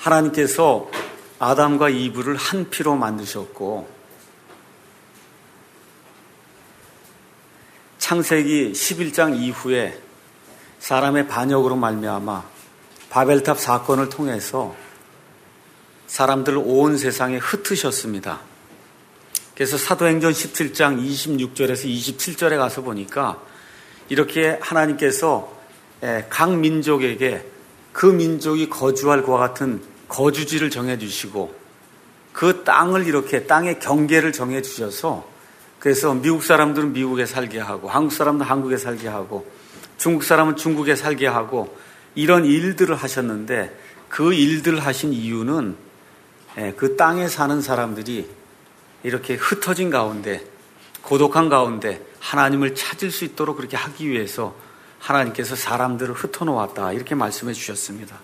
하나님께서 아담과 이브를 한 피로 만드셨고 창세기 11장 이후에 사람의 반역으로 말미암아 바벨탑 사건을 통해서 사람들을 온 세상에 흩으셨습니다. 그래서 사도행전 17장 26절에서 27절에 가서 보니까 이렇게 하나님께서 각 민족에게 그 민족이 거주할 것과 같은 거주지를 정해주시고 그 땅을 이렇게 땅의 경계를 정해주셔서 그래서 미국 사람들은 미국에 살게 하고 한국 사람들은 한국에 살게 하고 중국 사람은 중국에 살게 하고 이런 일들을 하셨는데 그 일들을 하신 이유는 그 땅에 사는 사람들이 이렇게 흩어진 가운데 고독한 가운데 하나님을 찾을 수 있도록 그렇게 하기 위해서 하나님께서 사람들을 흩어놓았다 이렇게 말씀해 주셨습니다.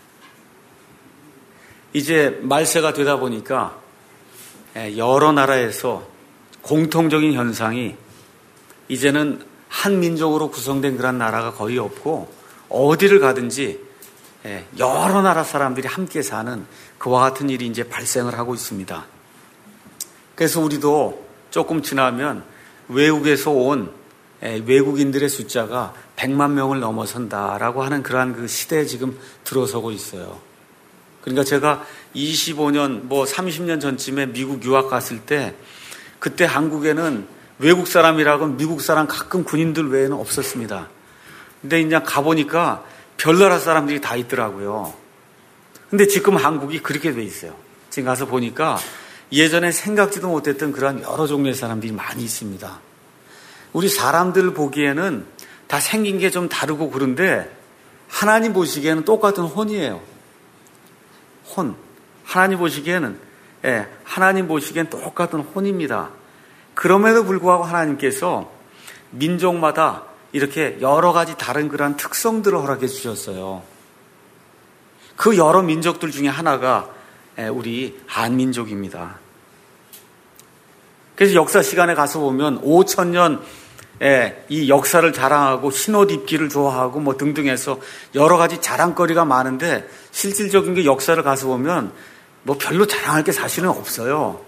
이제 말세가 되다 보니까 여러 나라에서 공통적인 현상이 이제는 한 민족으로 구성된 그런 나라가 거의 없고 어디를 가든지 여러 나라 사람들이 함께 사는 그와 같은 일이 이제 발생을 하고 있습니다. 그래서 우리도 조금 지나면 외국에서 온 외국인들의 숫자가 100만 명을 넘어선다라고 하는 그러한 그 시대에 지금 들어서고 있어요. 그러니까 제가 25년, 30년 전쯤에 미국 유학 갔을 때 그때 한국에는 외국 사람이라고 미국 사람 가끔 군인들 외에는 없었습니다. 근데 이제 가보니까 별나라 사람들이 다 있더라고요. 근데 지금 한국이 그렇게 돼 있어요. 지금 가서 보니까 예전에 생각지도 못했던 그런 여러 종류의 사람들이 많이 있습니다. 우리 사람들 보기에는 다 생긴 게 좀 다르고 그런데 하나님 보시기에는 똑같은 혼이에요. 혼. 하나님 보시기에는 똑같은 혼입니다. 그럼에도 불구하고 하나님께서 민족마다 이렇게 여러 가지 다른 그런 특성들을 허락해 주셨어요. 그 여러 민족들 중에 하나가 우리 한민족입니다. 그래서 역사 시간에 가서 보면 5,000년 이 역사를 자랑하고 흰옷 입기를 좋아하고 뭐 등등 해서 여러 가지 자랑거리가 많은데 실질적인 게 역사를 가서 보면 뭐 별로 자랑할 게 사실은 없어요.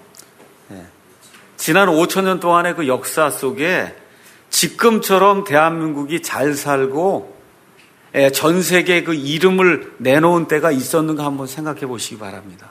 지난 5,000년 동안의 그 역사 속에 지금처럼 대한민국이 잘 살고 전 세계에 그 이름을 내놓은 때가 있었는가 한번 생각해 보시기 바랍니다.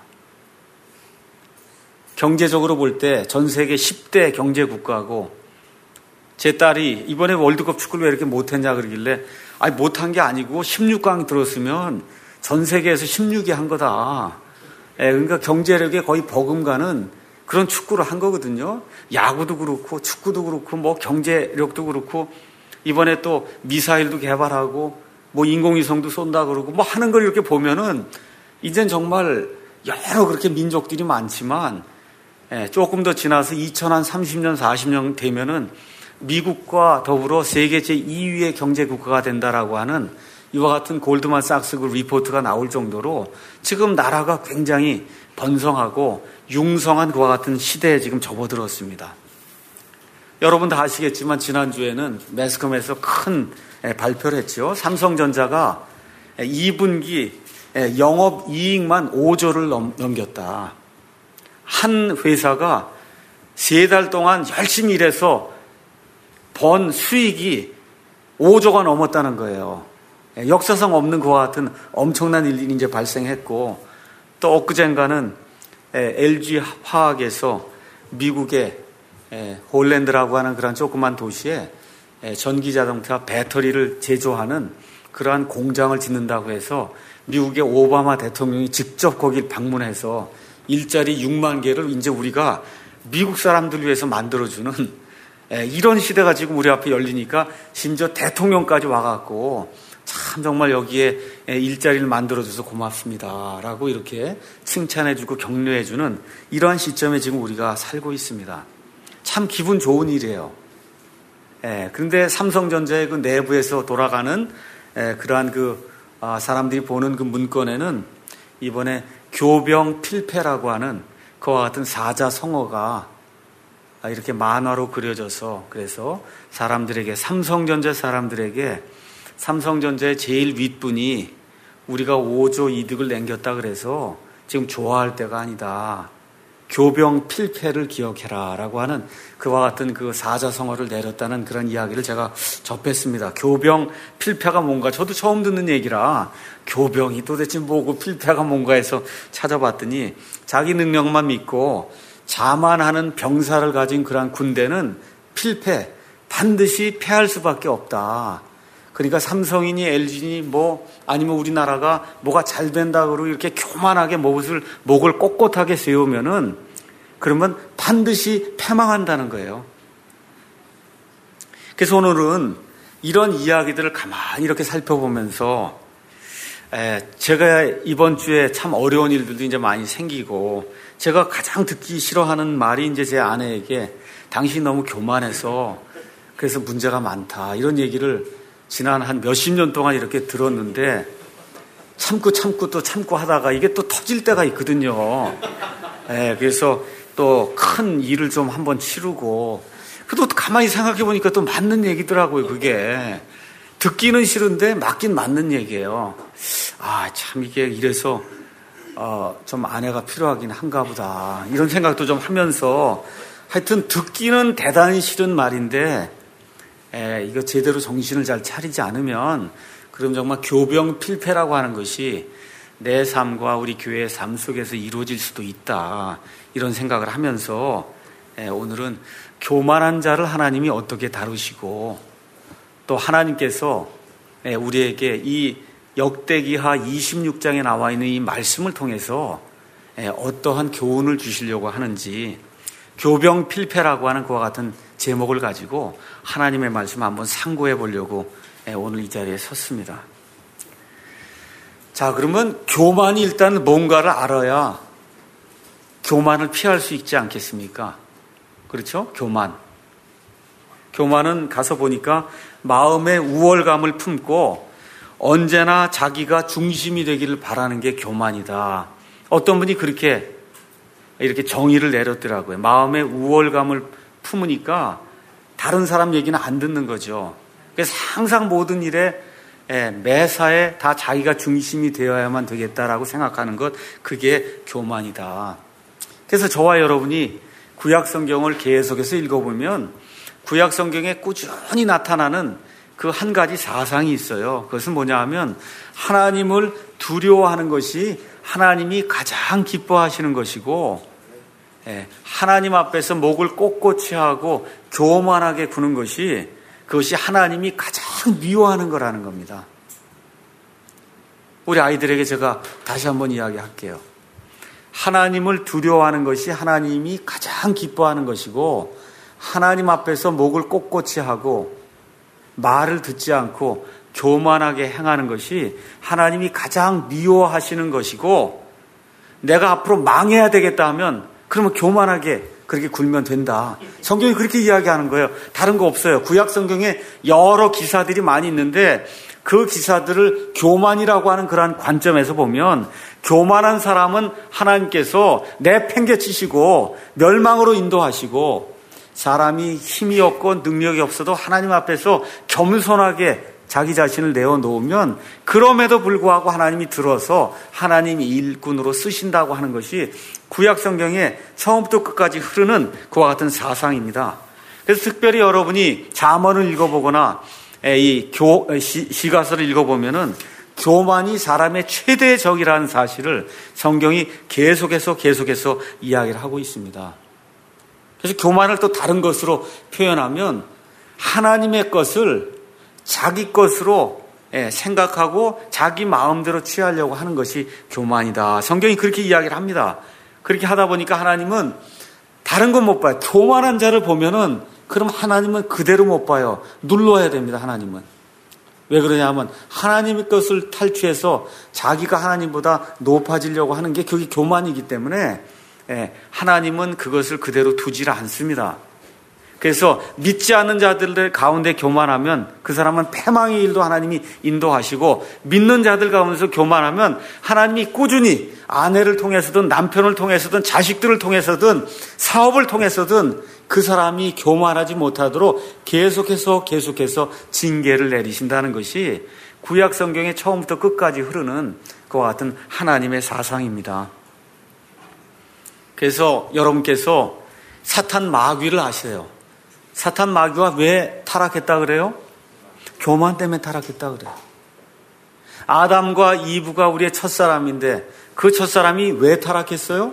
경제적으로 볼 때 전 세계 10대 경제 국가고 제 딸이 이번에 월드컵 축구를 왜 이렇게 못했냐 그러길래 아니 못한 게 아니고 16강 들었으면 전 세계에서 16위 한 거다. 그러니까 경제력에 거의 버금가는 그런 축구를 한 거거든요. 야구도 그렇고 축구도 그렇고 뭐 경제력도 그렇고 이번에 또 미사일도 개발하고 뭐 인공위성도 쏜다 그러고 뭐 하는 걸 이렇게 보면은 이젠 정말 여러 그렇게 민족들이 많지만 조금 더 지나서 2030년 40년 되면은 미국과 더불어 세계 제2위의 경제국가가 된다라고 하는 이와 같은 골드만삭스 그 리포트가 나올 정도로 지금 나라가 굉장히 번성하고 융성한 그와 같은 시대에 지금 접어들었습니다. 여러분 다 아시겠지만 지난주에는 매스컴에서 큰 발표를 했죠. 삼성전자가 2분기 영업이익만 5조를 넘겼다. 한 회사가 3달 동안 열심히 일해서 번 수익이 5조가 넘었다는 거예요. 역사상 없는 그와 같은 엄청난 일이 이제 발생했고 또 엊그젠가는 LG 화학에서 미국의 홀랜드라고 하는 그런 조그만 도시에 전기자동차 배터리를 제조하는 그러한 공장을 짓는다고 해서 미국의 오바마 대통령이 직접 거길 방문해서 일자리 6만 개를 이제 우리가 미국 사람들 위해서 만들어주는 이런 시대가 지금 우리 앞에 열리니까 심지어 대통령까지 와갖고 참 정말 여기에 일자리를 만들어줘서 고맙습니다 라고 이렇게 칭찬해주고 격려해주는 이러한 시점에 지금 우리가 살고 있습니다. 참 기분 좋은 일이에요. 그런데 삼성전자의 그 내부에서 돌아가는 그러한 그 사람들이 보는 그 문건에는 이번에 교병 필패라고 하는 그와 같은 사자성어가 이렇게 만화로 그려져서 그래서 사람들에게 삼성전자 사람들에게 삼성전자의 제일 윗분이 우리가 5조 이득을 남겼다 그래서 지금 좋아할 때가 아니다. 교병 필패를 기억해라 라고 하는 그와 같은 그 사자성어를 내렸다는 그런 이야기를 제가 접했습니다. 교병 필패가 뭔가 저도 처음 듣는 얘기라 교병이 도대체 뭐고 필패가 뭔가 해서 찾아봤더니 자기 능력만 믿고 자만하는 병사를 가진 그러한 군대는 필패, 반드시 패할 수밖에 없다. 그러니까 삼성이니 LG니 뭐 아니면 우리나라가 뭐가 잘 된다고 이렇게 교만하게 목을 꼿꼿하게 세우면은 그러면 반드시 패망한다는 거예요. 그래서 오늘은 이런 이야기들을 가만히 이렇게 살펴보면서 제가 이번 주에 참 어려운 일들도 이제 많이 생기고 제가 가장 듣기 싫어하는 말이 이제 제 아내에게 당신이 너무 교만해서 그래서 문제가 많다 이런 얘기를 지난 한 몇십 년 동안 이렇게 들었는데 참고 하다가 이게 또 터질 때가 있거든요. 그래서 또 큰 일을 좀 한번 치르고 그래도 가만히 생각해 보니까 또 맞는 얘기더라고요. 그게 듣기는 싫은데 맞긴 맞는 얘기예요. 참 이게 이래서 좀 아내가 필요하긴 한가 보다 이런 생각도 좀 하면서 하여튼 듣기는 대단히 싫은 말인데 이거 제대로 정신을 잘 차리지 않으면 그럼 정말 교병 필패라고 하는 것이 내 삶과 우리 교회의 삶 속에서 이루어질 수도 있다 이런 생각을 하면서 오늘은 교만한 자를 하나님이 어떻게 다루시고 또 하나님께서 우리에게 이 역대기하 26장에 나와 있는 이 말씀을 통해서 어떠한 교훈을 주시려고 하는지 교병 필패라고 하는 그와 같은 제목을 가지고 하나님의 말씀 한번 상고해 보려고 오늘 이 자리에 섰습니다. 자, 그러면 교만이 일단 뭔가를 알아야 교만을 피할 수 있지 않겠습니까? 그렇죠? 교만은 가서 보니까 마음의 우월감을 품고 언제나 자기가 중심이 되기를 바라는 게 교만이다. 어떤 분이 그렇게 이렇게 정의를 내렸더라고요. 마음의 우월감을 품으니까 다른 사람 얘기는 안 듣는 거죠. 그래서 항상 모든 일에 매사에 다 자기가 중심이 되어야만 되겠다라고 생각하는 것, 그게 교만이다. 그래서 저와 여러분이 구약성경을 계속해서 읽어보면 구약성경에 꾸준히 나타나는 그 한 가지 사상이 있어요. 그것은 뭐냐 하면 하나님을 두려워하는 것이 하나님이 가장 기뻐하시는 것이고 하나님 앞에서 목을 꼿꼿이 하고 교만하게 구는 것이 그것이 하나님이 가장 미워하는 거라는 겁니다. 우리 아이들에게 제가 다시 한번 이야기할게요. 하나님을 두려워하는 것이 하나님이 가장 기뻐하는 것이고 하나님 앞에서 목을 꼿꼿이 하고 말을 듣지 않고 교만하게 행하는 것이 하나님이 가장 미워하시는 것이고 내가 앞으로 망해야 되겠다 하면 그러면 교만하게 그렇게 굴면 된다. 성경이 그렇게 이야기하는 거예요. 다른 거 없어요. 구약 성경에 여러 기사들이 많이 있는데 그 기사들을 교만이라고 하는 그러한 관점에서 보면 교만한 사람은 하나님께서 내팽개치시고 멸망으로 인도하시고 사람이 힘이 없고 능력이 없어도 하나님 앞에서 겸손하게 자기 자신을 내어놓으면 그럼에도 불구하고 하나님이 들어서 하나님이 일꾼으로 쓰신다고 하는 것이 구약 성경에 처음부터 끝까지 흐르는 그와 같은 사상입니다. 그래서 특별히 여러분이 잠언을 읽어보거나 이 시가서를 읽어보면은 교만이 사람의 최대의 적이라는 사실을 성경이 계속해서 이야기를 하고 있습니다. 그래서 교만을 또 다른 것으로 표현하면 하나님의 것을 자기 것으로 생각하고 자기 마음대로 취하려고 하는 것이 교만이다. 성경이 그렇게 이야기를 합니다. 그렇게 하다 보니까 하나님은 다른 건 못 봐요. 교만한 자를 보면은 그럼 하나님은 그대로 못 봐요. 눌러야 됩니다. 하나님은. 왜 그러냐면 하나님의 것을 탈취해서 자기가 하나님보다 높아지려고 하는 게 그게 교만이기 때문에 하나님은 그것을 그대로 두질 않습니다. 그래서 믿지 않는 자들 가운데 교만하면 그 사람은 패망의 일도 하나님이 인도하시고 믿는 자들 가운데서 교만하면 하나님이 꾸준히 아내를 통해서든 남편을 통해서든 자식들을 통해서든 사업을 통해서든 그 사람이 교만하지 못하도록 계속해서 징계를 내리신다는 것이 구약 성경의 처음부터 끝까지 흐르는 그와 같은 하나님의 사상입니다. 그래서 여러분께서 사탄 마귀를 아세요. 사탄 마귀가 왜 타락했다 그래요? 교만 때문에 타락했다 그래요. 아담과 이브가 우리의 첫사람인데 그 첫사람이 왜 타락했어요?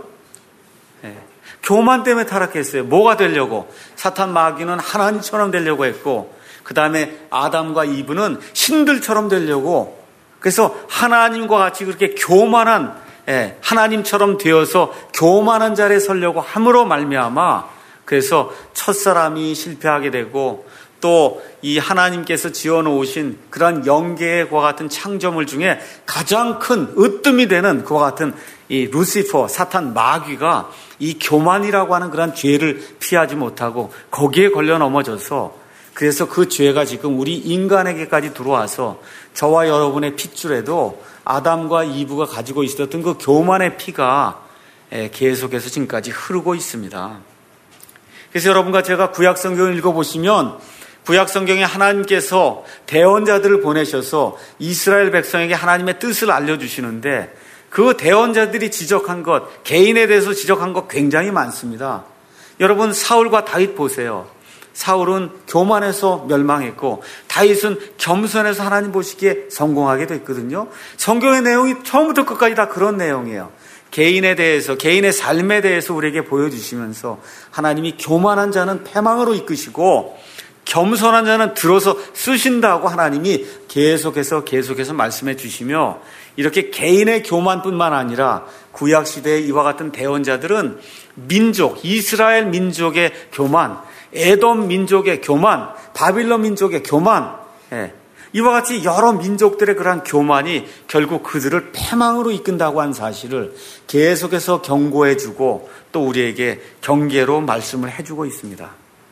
교만 때문에 타락했어요. 뭐가 되려고? 사탄 마귀는 하나님처럼 되려고 했고, 그 다음에 아담과 이브는 신들처럼 되려고, 그래서 하나님과 같이 그렇게 교만한, 하나님처럼 되어서 교만한 자리에 서려고 함으로 말미암아, 그래서 첫사람이 실패하게 되고, 또 이 하나님께서 지어놓으신 그런 영계의 그와 같은 창조물 중에 가장 큰 으뜸이 되는 그와 같은 이 루시퍼, 사탄 마귀가 이 교만이라고 하는 그런 죄를 피하지 못하고 거기에 걸려 넘어져서, 그래서 그 죄가 지금 우리 인간에게까지 들어와서 저와 여러분의 핏줄에도 아담과 이브가 가지고 있었던 그 교만의 피가 계속해서 지금까지 흐르고 있습니다. 그래서 여러분과 제가 구약 성경을 읽어보시면 구약 성경에 하나님께서 대언자들을 보내셔서 이스라엘 백성에게 하나님의 뜻을 알려주시는데, 그 대언자들이 지적한 것, 개인에 대해서 지적한 것 굉장히 많습니다. 여러분, 사울과 다윗 보세요. 사울은 교만해서 멸망했고 다윗은 겸손해서 하나님 보시기에 성공하게 됐거든요. 성경의 내용이 처음부터 끝까지 다 그런 내용이에요. 개인에 대해서, 개인의 삶에 대해서 우리에게 보여주시면서 하나님이 교만한 자는 패망으로 이끄시고 겸손한 자는 들어서 쓰신다고 하나님이 계속해서 말씀해 주시며, 이렇게 개인의 교만뿐만 아니라 구약시대의 이와 같은 대언자들은 민족, 이스라엘 민족의 교만, 에돔 민족의 교만, 바빌론 민족의 교만, 이와 같이 여러 민족들의 그러한 교만이 결국 그들을 패망으로 이끈다고 하는 사실을 계속해서 경고해주고 또 우리에게 경계로 말씀을 해주고 있습니다.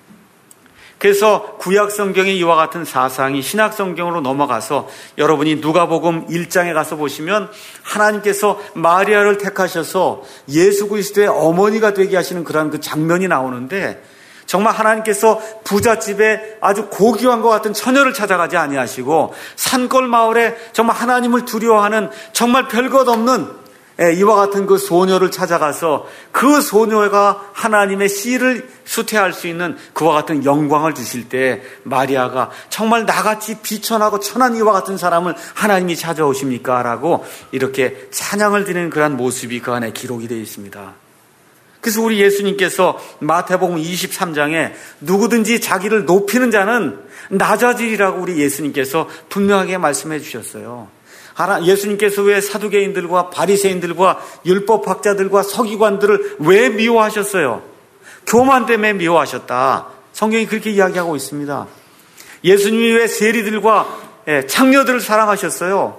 그래서 구약 성경의 이와 같은 사상이 신약 성경으로 넘어가서 여러분이 누가복음 1장에 가서 보시면 하나님께서 마리아를 택하셔서 예수 그리스도의 어머니가 되게 하시는 그런 그 장면이 나오는데, 정말 하나님께서 부잣집에 아주 고귀한 것 같은 처녀를 찾아가지 아니하시고 산골 마을에 정말 하나님을 두려워하는 정말 별것 없는 이와 같은 그 소녀를 찾아가서 그 소녀가 하나님의 씨를 수태할 수 있는 그와 같은 영광을 주실 때 마리아가 정말 나같이 비천하고 천한 이와 같은 사람을 하나님이 찾아오십니까? 라고 이렇게 찬양을 드리는 그런 모습이 그 안에 기록이 되어 있습니다. 그래서 우리 예수님께서 마태복음 23장에 누구든지 자기를 높이는 자는 낮아지리라고 우리 예수님께서 분명하게 말씀해 주셨어요. 예수님께서 왜 사두개인들과 바리새인들과 율법학자들과 서기관들을 왜 미워하셨어요? 교만 때문에 미워하셨다. 성경이 그렇게 이야기하고 있습니다. 예수님이 왜 세리들과 창녀들을 사랑하셨어요?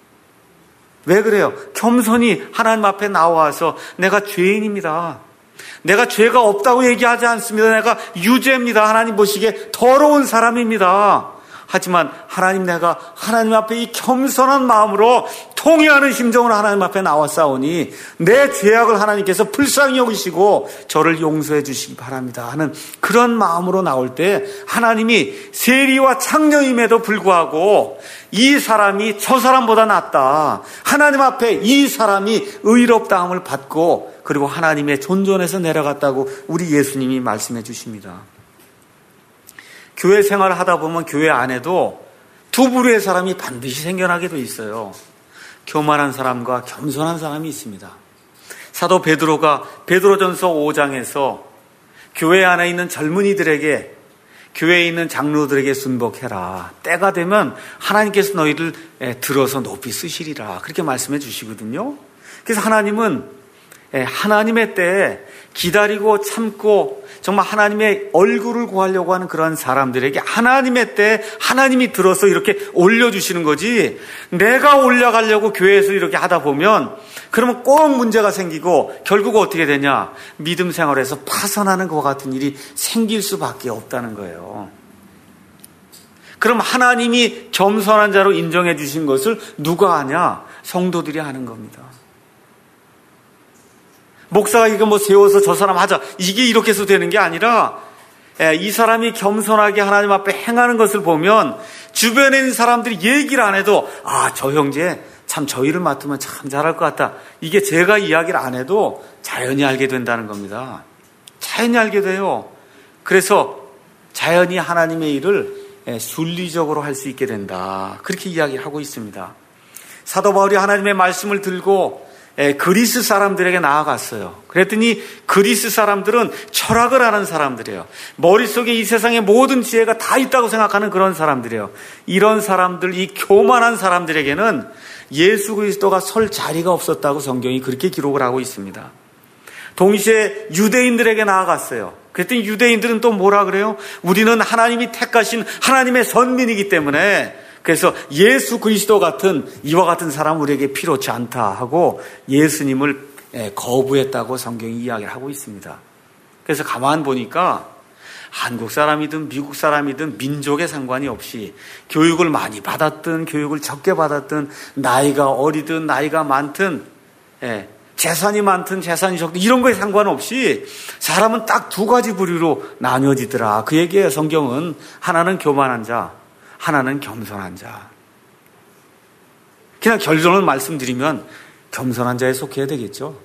왜 그래요? 겸손히 하나님 앞에 나와서 내가 죄인입니다. 내가 죄가 없다고 얘기하지 않습니다. 내가 유죄입니다. 하나님 보시기에 더러운 사람입니다. 하지만 내가 하나님 앞에 이 겸손한 마음으로 통회하는 심정으로 하나님 앞에 나왔사오니 내 죄악을 하나님께서 불쌍히 여기시고 저를 용서해 주시기 바랍니다 하는 그런 마음으로 나올 때 하나님이 세리와 창녀임에도 불구하고 이 사람이 저 사람보다 낫다. 하나님 앞에 이 사람이 의롭다함을 받고 그리고 하나님의 존전에서 내려갔다고 우리 예수님이 말씀해 주십니다. 교회 생활을 하다 보면 교회 안에도 두 부류의 사람이 반드시 생겨나게 돼 있어요. 교만한 사람과 겸손한 사람이 있습니다. 사도 베드로가 베드로전서 5장에서 교회 안에 있는 젊은이들에게, 교회에 있는 장로들에게 순복해라. 때가 되면 하나님께서 너희를 들어서 높이 쓰시리라. 그렇게 말씀해 주시거든요. 그래서 하나님은 하나님의 때에 기다리고 참고 정말 하나님의 얼굴을 구하려고 하는 그런 사람들에게 하나님의 때에 하나님이 들어서 이렇게 올려주시는 거지, 내가 올라가려고 교회에서 이렇게 하다 보면 그러면 꼭 문제가 생기고 결국 어떻게 되냐, 믿음 생활에서 파산하는 것 같은 일이 생길 수밖에 없다는 거예요. 그럼 하나님이 겸손한 자로 인정해 주신 것을 누가 하냐? 성도들이 하는 겁니다. 목사가 이거 세워서 저 사람 하자, 이게 이렇게 해서 되는 게 아니라 이 사람이 겸손하게 하나님 앞에 행하는 것을 보면 주변에 있는 사람들이 얘기를 안 해도 저 형제 참 저 일을 맡으면 참 잘할 것 같다. 이게 제가 이야기를 안 해도 자연히 알게 된다는 겁니다. 자연히 알게 돼요. 그래서 자연히 하나님의 일을 순리적으로 할 수 있게 된다. 그렇게 이야기를 하고 있습니다. 사도 바울이 하나님의 말씀을 들고 그리스 사람들에게 나아갔어요. 그랬더니 그리스 사람들은 철학을 하는 사람들이에요. 머릿속에 이 세상의 모든 지혜가 다 있다고 생각하는 그런 사람들이에요. 이런 사람들, 이 교만한 사람들에게는 예수 그리스도가 설 자리가 없었다고 성경이 그렇게 기록을 하고 있습니다. 동시에 유대인들에게 나아갔어요. 그랬더니 유대인들은 또 뭐라 그래요? 우리는 하나님이 택하신 하나님의 선민이기 때문에 그래서 예수 그리스도 같은 이와 같은 사람 우리에게 필요치 않다 하고 예수님을 거부했다고 성경이 이야기를 하고 있습니다. 그래서 가만 보니까 한국 사람이든 미국 사람이든 민족에 상관이 없이 교육을 많이 받았든 교육을 적게 받았든 나이가 어리든 나이가 많든 재산이 많든 재산이 적든 이런 거에 상관없이 사람은 딱 두 가지 부류로 나뉘어지더라. 그 얘기예요. 성경은 하나는 교만한 자, 하나는 겸손한 자. 그냥 결론을 말씀드리면 겸손한 자에 속해야 되겠죠.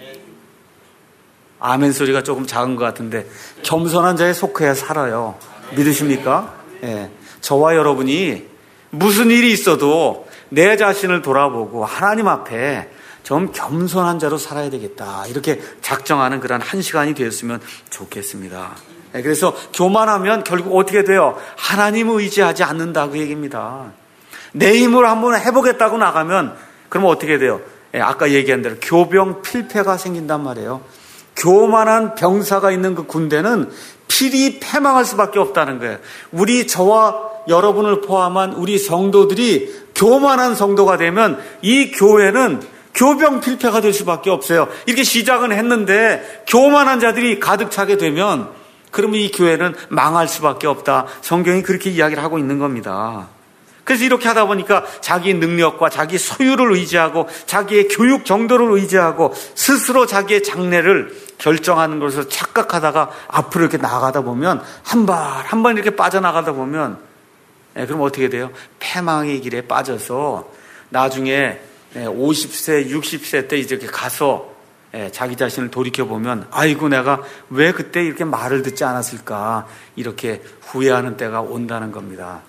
아멘 소리가 조금 작은 것 같은데 겸손한 자에 속해야 살아요. 믿으십니까? 저와 여러분이 무슨 일이 있어도 내 자신을 돌아보고 하나님 앞에 좀 겸손한 자로 살아야 되겠다. 이렇게 작정하는 그런 한 시간이 되었으면 좋겠습니다. 그래서 교만하면 결국 어떻게 돼요? 하나님을 의지하지 않는다 그 얘기입니다. 내 힘으로 한번 해보겠다고 나가면 그러면 어떻게 돼요? 아까 얘기한 대로 교병 필패가 생긴단 말이에요. 교만한 병사가 있는 그 군대는 필히 패망할 수밖에 없다는 거예요. 저와 여러분을 포함한 우리 성도들이 교만한 성도가 되면 이 교회는 교병 필패가 될 수밖에 없어요. 이렇게 시작은 했는데 교만한 자들이 가득 차게 되면 그러면 이 교회는 망할 수밖에 없다. 성경이 그렇게 이야기를 하고 있는 겁니다. 그래서 이렇게 하다 보니까 자기 능력과 자기 소유를 의지하고 자기의 교육 정도를 의지하고 스스로 자기의 장래를 결정하는 것으로 착각하다가 앞으로 이렇게 나가다 보면 한 발 이렇게 빠져나가다 보면 그럼 어떻게 돼요? 패망의 길에 빠져서 나중에 50세, 60세 때 이렇게 가서 자기 자신을 돌이켜보면 아이고 내가 왜 그때 이렇게 말을 듣지 않았을까 이렇게 후회하는 때가 온다는 겁니다.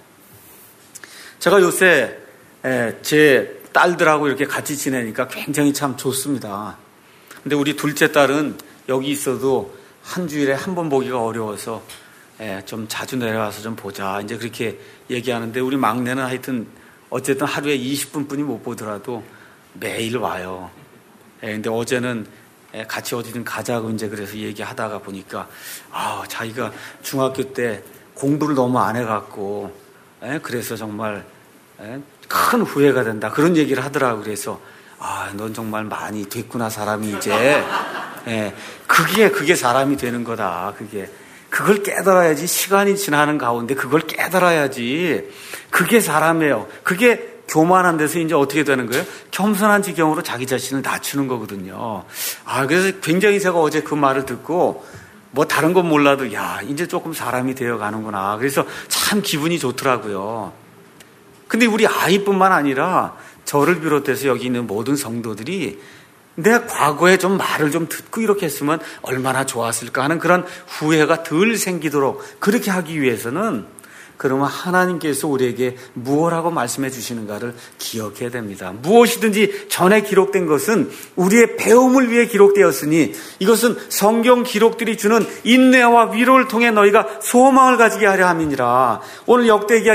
제가 요새 제 딸들하고 이렇게 같이 지내니까 굉장히 참 좋습니다. 근데 우리 둘째 딸은 여기 있어도 한 주일에 한 번 보기가 어려워서 좀 자주 내려와서 좀 보자 이제 그렇게 얘기하는데 우리 막내는 하여튼 어쨌든 하루에 20분뿐이 못 보더라도 매일 와요. 근데 어제는 같이 어디든 가자고 이제 그래서 얘기하다가 보니까 자기가 중학교 때 공부를 너무 안 해갖고 그래서 정말 큰 후회가 된다 그런 얘기를 하더라고. 그래서 넌 정말 많이 됐구나 사람이 이제. 그게 사람이 되는 거다. 그걸 깨달아야지. 시간이 지나는 가운데 그걸 깨달아야지. 그게 사람이에요. 그게 교만한 데서 이제 어떻게 되는 거예요? 겸손한 지경으로 자기 자신을 낮추는 거거든요. 그래서 굉장히 제가 어제 그 말을 듣고 뭐 다른 건 몰라도 이제 조금 사람이 되어 가는구나. 그래서 참 기분이 좋더라고요. 근데 우리 아이뿐만 아니라 저를 비롯해서 여기 있는 모든 성도들이 내가 과거에 좀 말을 좀 듣고 이렇게 했으면 얼마나 좋았을까 하는 그런 후회가 덜 생기도록 그렇게 하기 위해서는 그러면 하나님께서 우리에게 무엇이라고 말씀해 주시는가를 기억해야 됩니다. 무엇이든지 전에 기록된 것은 우리의 배움을 위해 기록되었으니 이것은 성경 기록들이 주는 인내와 위로를 통해 너희가 소망을 가지게 하려 함이니라. 오늘 역대기야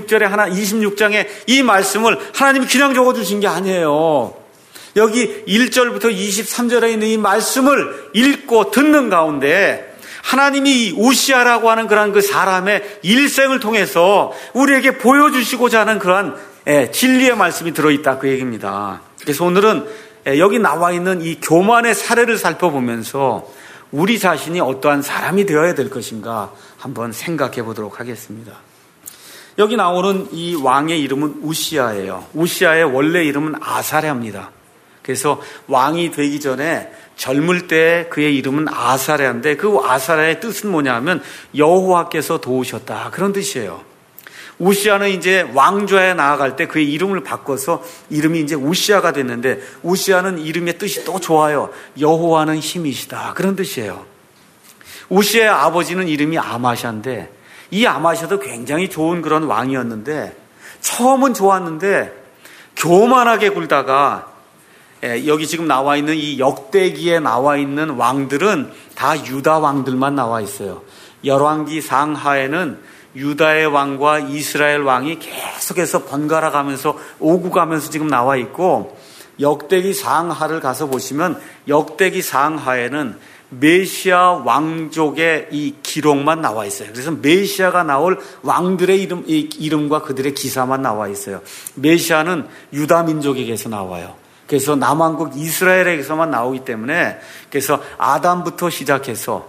26장에 이 말씀을 하나님이 그냥 적어주신 게 아니에요. 여기 1절부터 23절에 있는 이 말씀을 읽고 듣는 가운데 하나님이 우시아라고 하는 그런 그 사람의 일생을 통해서 우리에게 보여주시고자 하는 그러한 진리의 말씀이 들어있다 그 얘기입니다. 그래서 오늘은 여기 나와 있는 이 교만의 사례를 살펴보면서 우리 자신이 어떠한 사람이 되어야 될 것인가 한번 생각해 보도록 하겠습니다. 여기 나오는 이 왕의 이름은 우시아예요. 우시아의 원래 이름은 아사랴입니다. 그래서 왕이 되기 전에 젊을 때 그의 이름은 아사랴인데 그 아사랴의 뜻은 뭐냐 하면 여호와께서 도우셨다 그런 뜻이에요. 우시아는 이제 왕좌에 나아갈 때 그의 이름을 바꿔서 이름이 이제 우시아가 됐는데, 우시아는 이름의 뜻이 또 좋아요. 여호와는 힘이시다, 그런 뜻이에요. 우시아의 아버지는 이름이 아마샤인데, 이 아마샤도 굉장히 좋은 그런 왕이었는데, 처음은 좋았는데 교만하게 굴다가, 여기 지금 나와 있는 이 역대기에 나와 있는 왕들은 다 유다 왕들만 나와 있어요. 열왕기 상하에는 유다의 왕과 이스라엘 왕이 계속해서 번갈아 가면서 오고 가면서 지금 나와 있고, 역대기 상하를 가서 보시면 역대기 상하에는 메시아 왕족의 이 기록만 나와 있어요. 그래서 메시아가 나올 왕들의 이름과 그들의 기사만 나와 있어요. 메시아는 유다 민족에게서 나와요. 그래서 남왕국 이스라엘에게서만 나오기 때문에, 그래서 아담부터 시작해서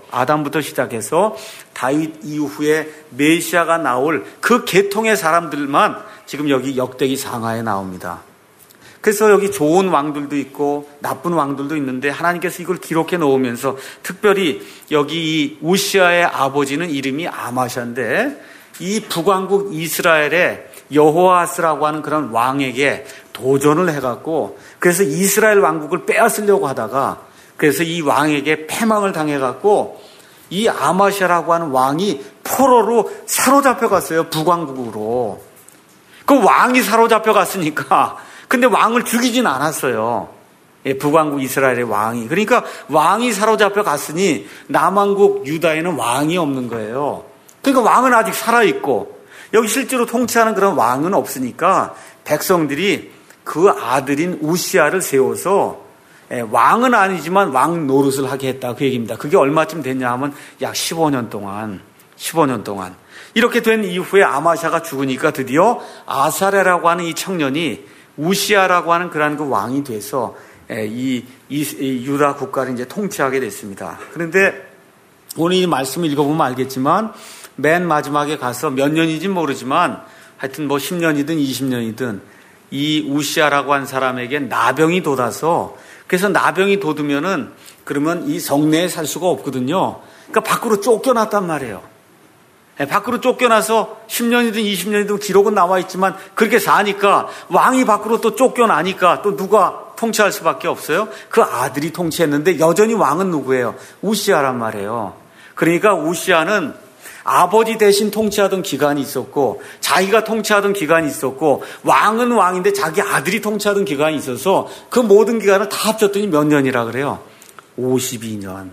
다윗 이후에 메시아가 나올 그 계통의 사람들만 지금 여기 역대기 상하에 나옵니다. 그래서 여기 좋은 왕들도 있고 나쁜 왕들도 있는데, 하나님께서 이걸 기록해 놓으면서 특별히 여기 이 우시아의 아버지는 이름이 아마샤인데, 이 북왕국 이스라엘의 여호아스라고 하는 그런 왕에게 도전을 해갖고, 그래서 이스라엘 왕국을 빼앗으려고 하다가, 그래서 이 왕에게 패망을 당해갖고 이 아마샤라고 하는 왕이 포로로 사로잡혀 갔어요. 북왕국으로. 그 왕이 사로잡혀 갔으니까, 근데 왕을 죽이진 않았어요. 북왕국 이스라엘의 왕이. 그러니까 왕이 사로잡혀 갔으니 남왕국 유다에는 왕이 없는 거예요. 그러니까 왕은 아직 살아있고, 여기 실제로 통치하는 그런 왕은 없으니까 백성들이 그 아들인 우시아를 세워서, 왕은 아니지만 왕 노릇을 하게 했다, 그 얘기입니다. 그게 얼마쯤 됐냐 하면 약 15년 동안. 이렇게 된 이후에 아마샤가 죽으니까 드디어 아사랴라고 하는 이 청년이 우시아라고 하는 그러한 그 왕이 돼서 이 유다 국가를 이제 통치하게 됐습니다. 그런데 오늘 이 말씀을 읽어보면 알겠지만, 맨 마지막에 가서 몇 년인지 모르지만 하여튼 뭐 10년이든 20년이든 이 우시아라고 한 사람에게 나병이 돋아서, 그래서 나병이 돋으면은 그러면 이 성내에 살 수가 없거든요. 그러니까 밖으로 쫓겨났단 말이에요. 밖으로 쫓겨나서 10년이든 20년이든 기록은 나와 있지만 그렇게 사니까 왕이 밖으로 또 쫓겨나니까 또 누가 통치할 수밖에 없어요? 그 아들이 통치했는데 여전히 왕은 누구예요? 우시아란 말이에요. 그러니까 우시아는 아버지 대신 통치하던 기간이 있었고, 자기가 통치하던 기간이 있었고, 왕은 왕인데 자기 아들이 통치하던 기간이 있어서 그 모든 기간을 다 합쳤더니 몇 년이라 그래요? 52년.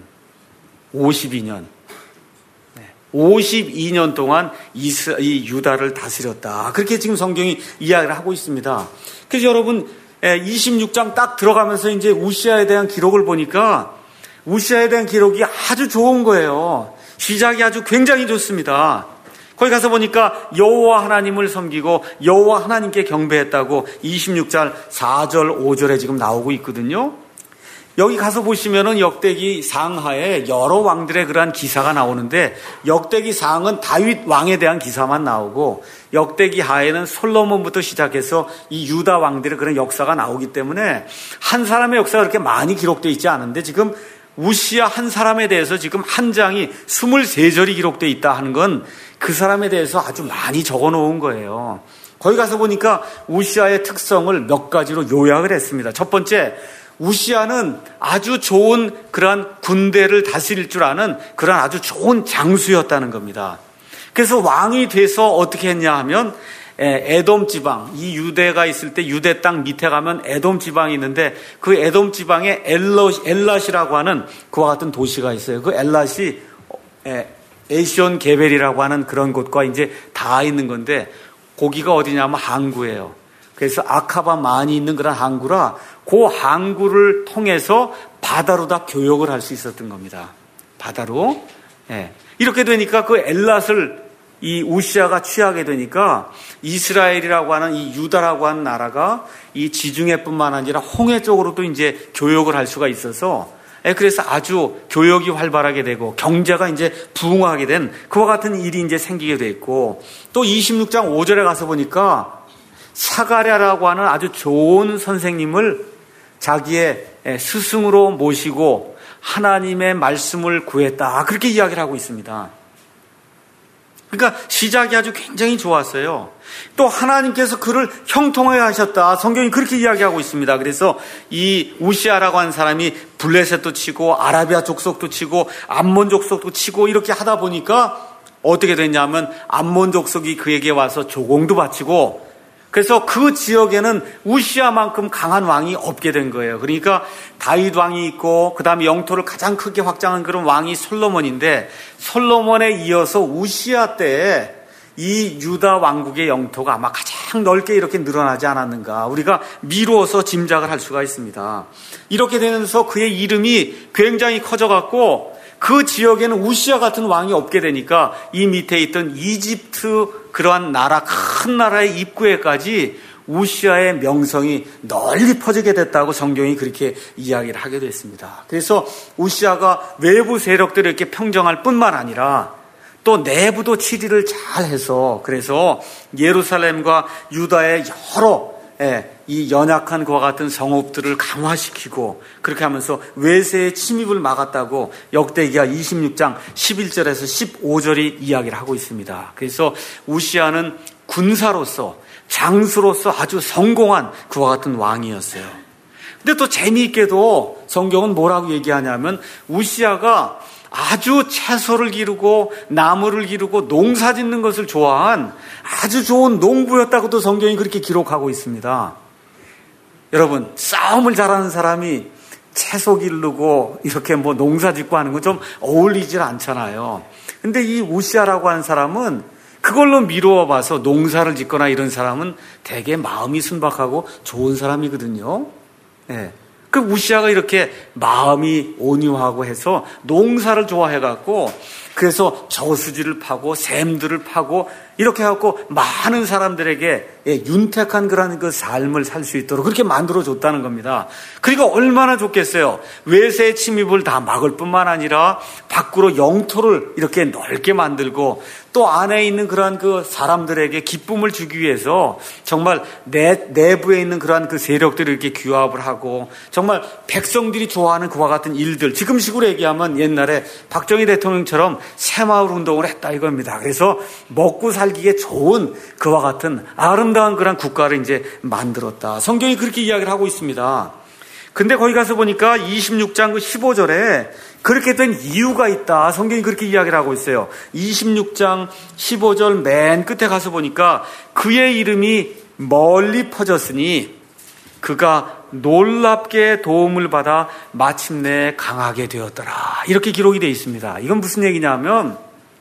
52년 동안 이 유다를 다스렸다. 그렇게 지금 성경이 이야기를 하고 있습니다. 그래서 여러분, 26장 딱 들어가면서 이제 우시아에 대한 기록을 보니까 우시아에 대한 기록이 아주 좋은 거예요. 시작이 아주 굉장히 좋습니다. 거기 가서 보니까 여호와 하나님을 섬기고 여호와 하나님께 경배했다고 26절 4절 5절에 지금 나오고 있거든요. 여기 가서 보시면은 역대기 상하에 여러 왕들의 그러한 기사가 나오는데, 역대기 상은 다윗 왕에 대한 기사만 나오고, 역대기 하에는 솔로몬부터 시작해서 이 유다 왕들의 그런 역사가 나오기 때문에 한 사람의 역사가 그렇게 많이 기록되어 있지 않은데, 지금 우시아 한 사람에 대해서 지금 한 장이 23절이 기록되어 있다 하는 건 그 사람에 대해서 아주 많이 적어 놓은 거예요. 거기 가서 보니까 우시아의 특성을 몇 가지로 요약을 했습니다. 첫 번째, 우시아는 아주 좋은 그런 군대를 다스릴 줄 아는 그런 아주 좋은 장수였다는 겁니다. 그래서 왕이 돼서 어떻게 했냐 하면, 에돔 지방, 이 유대가 있을 때 유대 땅 밑에 가면 에돔 지방이 있는데, 그 에돔 지방에 엘랏이라고 하는 그와 같은 도시가 있어요. 그 엘랏이 에시온 게벨이라고 하는 그런 곳과 이제 다 있는 건데, 거기가 어디냐면 항구예요. 그래서 아카바 많이 있는 그런 항구라, 그 항구를 통해서 바다로 다 교역을 할 수 있었던 겁니다. 바다로. 이렇게 되니까 그 엘랏을 이 우시아가 취하게 되니까 이스라엘이라고 하는 이 유다라고 하는 나라가 이 지중해뿐만 아니라 홍해 쪽으로도 이제 교역을 할 수가 있어서, 그래서 아주 교역이 활발하게 되고 경제가 이제 부흥하게 된 그와 같은 일이 이제 생기게 됐고, 또 26장 5절에 가서 보니까 사가랴라고 하는 아주 좋은 선생님을 자기의 스승으로 모시고 하나님의 말씀을 구했다, 그렇게 이야기를 하고 있습니다. 그러니까 시작이 아주 굉장히 좋았어요. 또 하나님께서 그를 형통하게 하셨다. 성경이 그렇게 이야기하고 있습니다. 그래서 이 우시아라고 하는 사람이 블레셋도 치고 아라비아 족속도 치고 암몬 족속도 치고 이렇게 하다 보니까 어떻게 됐냐면 암몬 족속이 그에게 와서 조공도 바치고, 그래서 그 지역에는 우시아만큼 강한 왕이 없게 된 거예요. 그러니까 다윗 왕이 있고 그 다음에 영토를 가장 크게 확장한 그런 왕이 솔로몬인데, 솔로몬에 이어서 우시아 때에 이 유다 왕국의 영토가 아마 가장 넓게 이렇게 늘어나지 않았는가, 우리가 미루어서 짐작을 할 수가 있습니다. 이렇게 되면서 그의 이름이 굉장히 커져갖고 그 지역에는 우시아 같은 왕이 없게 되니까 이 밑에 있던 이집트 그러한 나라, 큰 나라의 입구에까지 우시아의 명성이 널리 퍼지게 됐다고 성경이 그렇게 이야기를 하게 됐습니다. 그래서 우시아가 외부 세력들을 이렇게 평정할 뿐만 아니라 또 내부도 치리를 잘 해서, 그래서 예루살렘과 유다의 여러 이 연약한 그와 같은 성읍들을 강화시키고 그렇게 하면서 외세의 침입을 막았다고 역대기하 26장 11절에서 15절이 이야기를 하고 있습니다. 그래서 우시아는 군사로서 장수로서 아주 성공한 그와 같은 왕이었어요. 근데 또 재미있게도 성경은 뭐라고 얘기하냐면 우시아가 아주 채소를 기르고 나무를 기르고 농사 짓는 것을 좋아한 아주 좋은 농부였다고도 성경이 그렇게 기록하고 있습니다. 여러분, 싸움을 잘하는 사람이 채소 기르고 이렇게 뭐 농사 짓고 하는 건 좀 어울리질 않잖아요. 근데 이 우시아라고 하는 사람은 그걸로 미루어 봐서 농사를 짓거나 이런 사람은 되게 마음이 순박하고 좋은 사람이거든요. 네. 그 우시아가 이렇게 마음이 온유하고 해서 농사를 좋아해갖고, 그래서 저수지를 파고 샘들을 파고 이렇게 해갖고 많은 사람들에게 윤택한 그런 그 삶을 살 수 있도록 그렇게 만들어줬다는 겁니다. 그러니까 얼마나 좋겠어요. 외세의 침입을 다 막을 뿐만 아니라 밖으로 영토를 이렇게 넓게 만들고 또 안에 있는 그러한 그 사람들에게 기쁨을 주기 위해서 정말 내부에 있는 그러한 그 세력들을 이렇게 규합을 하고 정말 백성들이 좋아하는 그와 같은 일들, 지금식으로 얘기하면 옛날에 박정희 대통령처럼 새마을 운동을 했다 이겁니다. 그래서 먹고 살기에 좋은 그와 같은 아름다운 그런 국가를 이제 만들었다. 성경이 그렇게 이야기를 하고 있습니다. 근데 거기 가서 보니까 26장 그 15절에 그렇게 된 이유가 있다. 성경이 그렇게 이야기를 하고 있어요. 26장 15절 맨 끝에 가서 보니까 그의 이름이 멀리 퍼졌으니 그가 놀랍게 도움을 받아 마침내 강하게 되었더라. 이렇게 기록이 되어 있습니다. 이건 무슨 얘기냐면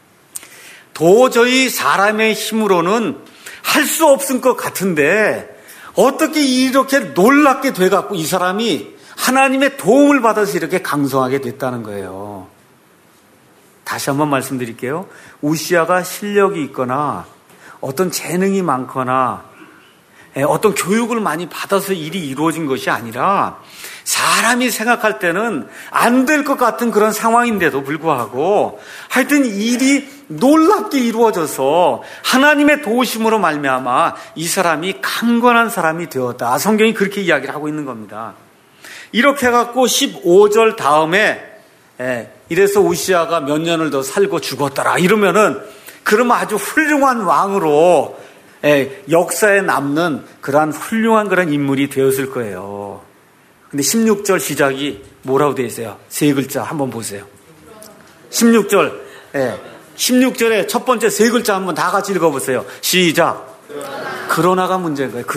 도저히 사람의 힘으로는 할 수 없을 것 같은데 어떻게 이렇게 놀랍게 돼갖고 이 사람이 하나님의 도움을 받아서 이렇게 강성하게 됐다는 거예요. 다시 한번 말씀드릴게요. 우시아가 실력이 있거나 어떤 재능이 많거나 어떤 교육을 많이 받아서 일이 이루어진 것이 아니라 사람이 생각할 때는 안 될 것 같은 그런 상황인데도 불구하고 하여튼 일이 놀랍게 이루어져서 하나님의 도우심으로 말미암아 이 사람이 강건한 사람이 되었다. 성경이 그렇게 이야기를 하고 있는 겁니다. 이렇게 해갖고 15절 다음에 이래서 우시아가 몇 년을 더 살고 죽었더라 이러면은 그러면 아주 훌륭한 왕으로 역사에 남는 그러한 훌륭한 그런 인물이 되었을 거예요. 근데 16절 시작이 뭐라고 되어 있어요? 세 글자 한번 보세요. 16절, 16절에 첫 번째 세 글자 한번 다 같이 읽어보세요. 시작. 그러나가 문제인 거예요.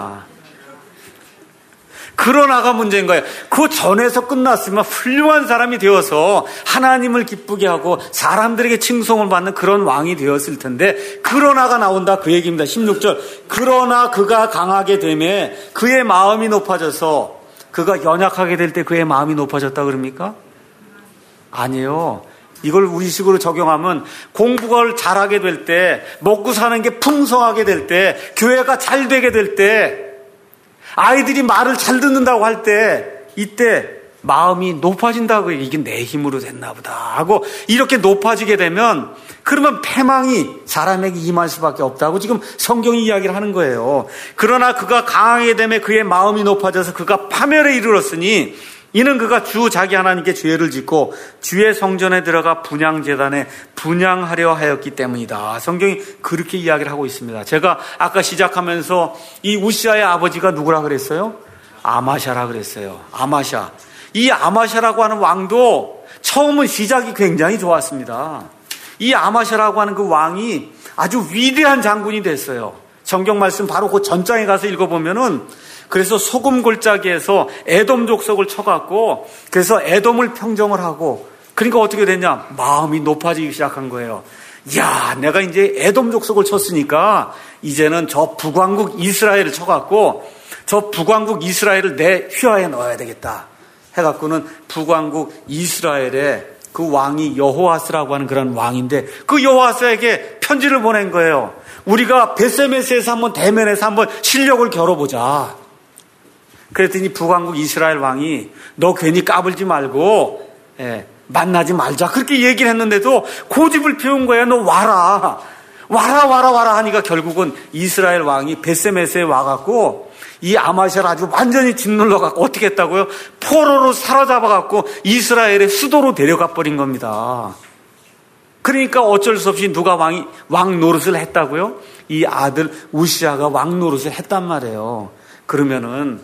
그러나가 문제인 거예요. 그 전에서 끝났으면 훌륭한 사람이 되어서 하나님을 기쁘게 하고 사람들에게 칭송을 받는 그런 왕이 되었을 텐데 그러나가 나온다 그 얘기입니다. 16절. 그러나 그가 강하게 되매 그의 마음이 높아져서, 그가 연약하게 될 때 그의 마음이 높아졌다 그럽니까? 아니에요. 이걸 우리식으로 적용하면 공부를 잘하게 될 때, 먹고 사는 게 풍성하게 될 때, 교회가 잘 되게 될 때, 아이들이 말을 잘 듣는다고 할 때 이때 마음이 높아진다고, 이게 내 힘으로 됐나 보다 하고 이렇게 높아지게 되면 그러면 패망이 사람에게 임할 수밖에 없다고 지금 성경이 이야기를 하는 거예요. 그러나 그가 강하게 되면 그의 마음이 높아져서 그가 파멸에 이르렀으니 이는 그가 주 자기 하나님께 죄를 짓고 주의 성전에 들어가 분향제단에 분향하려 하였기 때문이다. 성경이 그렇게 이야기를 하고 있습니다. 제가 아까 시작하면서 이 우시아의 아버지가 누구라 그랬어요? 아마샤라 그랬어요. 아마샤. 이 아마샤라고 하는 왕도 처음은 시작이 굉장히 좋았습니다. 이 아마샤라고 하는 그 왕이 아주 위대한 장군이 됐어요. 성경 말씀 바로 그 전장에 가서 읽어보면은 그래서 소금 골짜기에서 에돔 족속을 쳐갖고 그래서 에돔을 평정을 하고 그러니까 어떻게 됐냐? 마음이 높아지기 시작한 거예요. 야, 내가 이제 에돔 족속을 쳤으니까 이제는 저 북왕국 이스라엘을 쳐갖고 저 북왕국 이스라엘을 내 휘하에 넣어야 되겠다 해갖고는 북왕국 이스라엘의 그 왕이 여호아스라고 하는 그런 왕인데 그 여호아스에게 편지를 보낸 거예요. 우리가 벳세메스에서 한번 대면해서 한번 실력을 겨뤄보자. 그랬더니 북왕국 이스라엘 왕이 너 괜히 까불지 말고 만나지 말자 그렇게 얘기를 했는데도 고집을 피운 거예요. 너 와라 하니까 결국은 이스라엘 왕이 벳세메스에 와갖고 이 아마샤를 아주 완전히 짓눌러갖고 어떻게 했다고요? 포로로 사로잡아갖고 이스라엘의 수도로 데려가 버린 겁니다. 그러니까 어쩔 수 없이 누가 왕 노릇을 했다고요? 이 아들 우시아가 왕 노릇을 했단 말이에요. 그러면은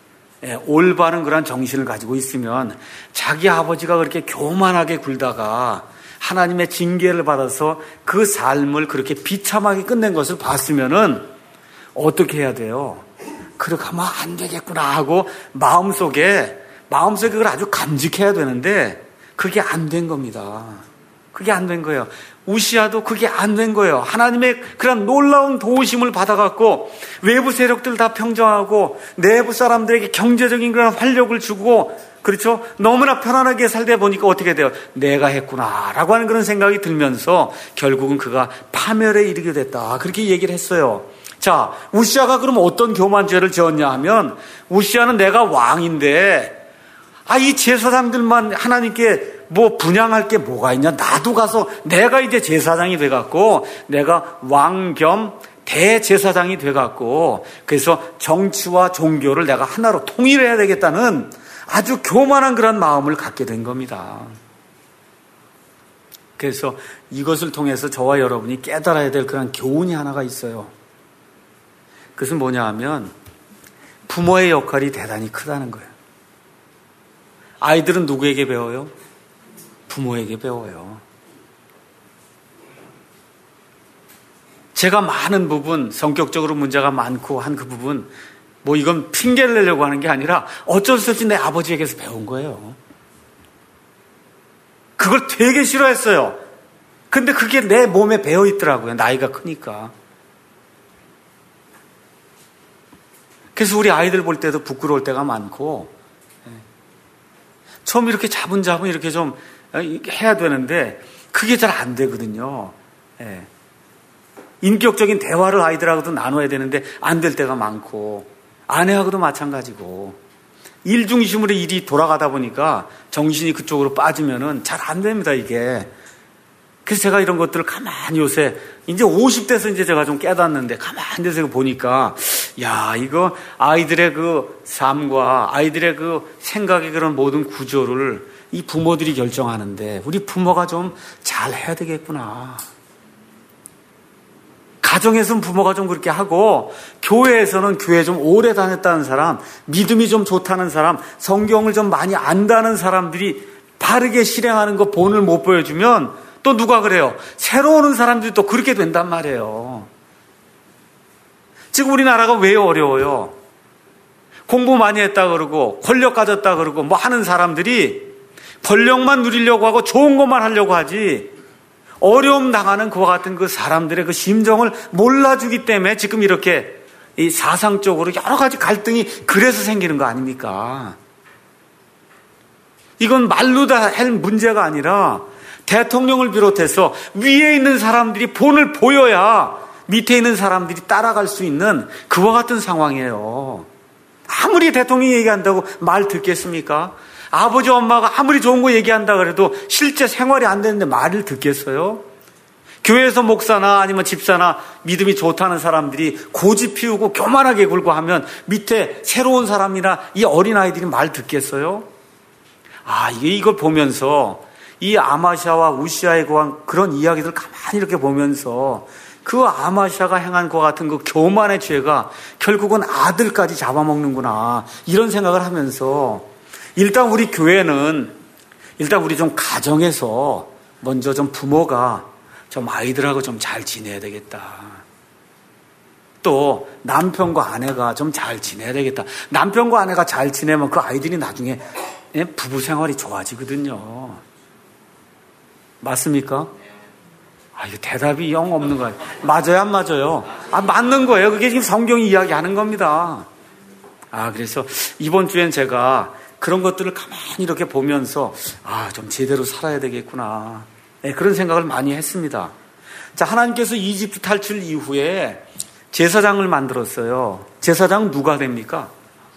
올바른 그런 정신을 가지고 있으면 자기 아버지가 그렇게 교만하게 굴다가 하나님의 징계를 받아서 그 삶을 그렇게 비참하게 끝낸 것을 봤으면은 어떻게 해야 돼요? 그렇게 하면 안 되겠구나 하고 마음속에 그걸 아주 간직해야 되는데 그게 안 된 겁니다. 그게 안 된 거예요. 우시아도 그게 안 된 거예요. 하나님의 그런 놀라운 도우심을 받아갖고 외부 세력들 다 평정하고 내부 사람들에게 경제적인 그런 활력을 주고 그렇죠? 너무나 편안하게 살다 보니까 어떻게 돼요? 내가 했구나라고 하는 그런 생각이 들면서 결국은 그가 파멸에 이르게 됐다. 그렇게 얘기를 했어요. 자, 우시아가 그럼 어떤 교만죄를 지었냐 하면 우시아는 내가 왕인데 이 제사장들만 하나님께 뭐 분향할 게 뭐가 있냐? 나도 가서 내가 이제 제사장이 돼갖고 내가 왕 겸 대제사장이 돼갖고 그래서 정치와 종교를 내가 하나로 통일해야 되겠다는 아주 교만한 그런 마음을 갖게 된 겁니다. 그래서 이것을 통해서 저와 여러분이 깨달아야 될 그런 교훈이 하나가 있어요. 그것은 뭐냐 하면 부모의 역할이 대단히 크다는 거예요. 아이들은 누구에게 배워요? 부모에게 배워요. 제가 많은 부분, 성격적으로 문제가 많고 한 그 부분, 뭐 이건 핑계를 내려고 하는 게 아니라 어쩔 수 없이 내 아버지에게서 배운 거예요. 그걸 되게 싫어했어요. 근데 그게 내 몸에 배어 있더라고요. 나이가 크니까. 그래서 우리 아이들 볼 때도 부끄러울 때가 많고, 처음 이렇게 자분자분 이렇게 좀 해야 되는데 그게 잘 안 되거든요. 인격적인 대화를 아이들하고도 나눠야 되는데 안 될 때가 많고 아내하고도 마찬가지고 일 중심으로 일이 돌아가다 보니까 정신이 그쪽으로 빠지면은 잘 안 됩니다, 이게. 그래서 제가 이런 것들을 가만히 요새 이제 50대에서 이제 제가 좀 깨닫는데 가만히 돼서 보니까 야, 이거 아이들의 그 삶과 아이들의 그 생각의 그런 모든 구조를 이 부모들이 결정하는데 우리 부모가 좀 잘 해야 되겠구나. 가정에서는 부모가 좀 그렇게 하고 교회에서는 교회 좀 오래 다녔다는 사람, 믿음이 좀 좋다는 사람, 성경을 좀 많이 안다는 사람들이 바르게 실행하는 거 본을 못 보여주면 또 누가 그래요? 새로 오는 사람들이 또 그렇게 된단 말이에요. 지금 우리나라가 왜 어려워요? 공부 많이 했다 그러고 권력 가졌다 그러고 뭐 하는 사람들이 권력만 누리려고 하고 좋은 것만 하려고 하지 어려움 당하는 그와 같은 그 사람들의 그 심정을 몰라주기 때문에 지금 이렇게 이 사상적으로 여러 가지 갈등이 그래서 생기는 거 아닙니까? 이건 말로 다 할 문제가 아니라 대통령을 비롯해서 위에 있는 사람들이 본을 보여야 밑에 있는 사람들이 따라갈 수 있는 그와 같은 상황이에요. 아무리 대통령이 얘기한다고 말 듣겠습니까? 아버지 엄마가 아무리 좋은 거 얘기한다 그래도 실제 생활이 안 되는데 말을 듣겠어요? 교회에서 목사나 아니면 집사나 믿음이 좋다는 사람들이 고집 피우고 교만하게 굴고 하면 밑에 새로운 사람이나 이 어린아이들이 말 듣겠어요? 이걸 보면서 이 아마샤와 우시아에 관한 그런 이야기들을 가만히 이렇게 보면서 그 아마샤가 행한 것 같은 그 교만의 죄가 결국은 아들까지 잡아먹는구나, 이런 생각을 하면서 일단 우리 교회는 일단 우리 좀 가정에서 먼저 좀 부모가 좀 아이들하고 좀 잘 지내야 되겠다. 또 남편과 아내가 좀 잘 지내야 되겠다. 남편과 아내가 잘 지내면 그 아이들이 나중에 부부 생활이 좋아지거든요. 맞습니까? 이거 대답이 영 없는 거예요. 맞아요, 안 맞아요? 맞는 거예요. 그게 지금 성경이 이야기하는 겁니다. 그래서 이번 주엔 제가 그런 것들을 가만히 이렇게 보면서 좀 제대로 살아야 되겠구나, 그런 생각을 많이 했습니다. 자, 하나님께서 이집트 탈출 이후에 제사장을 만들었어요. 제사장은 누가 됩니까?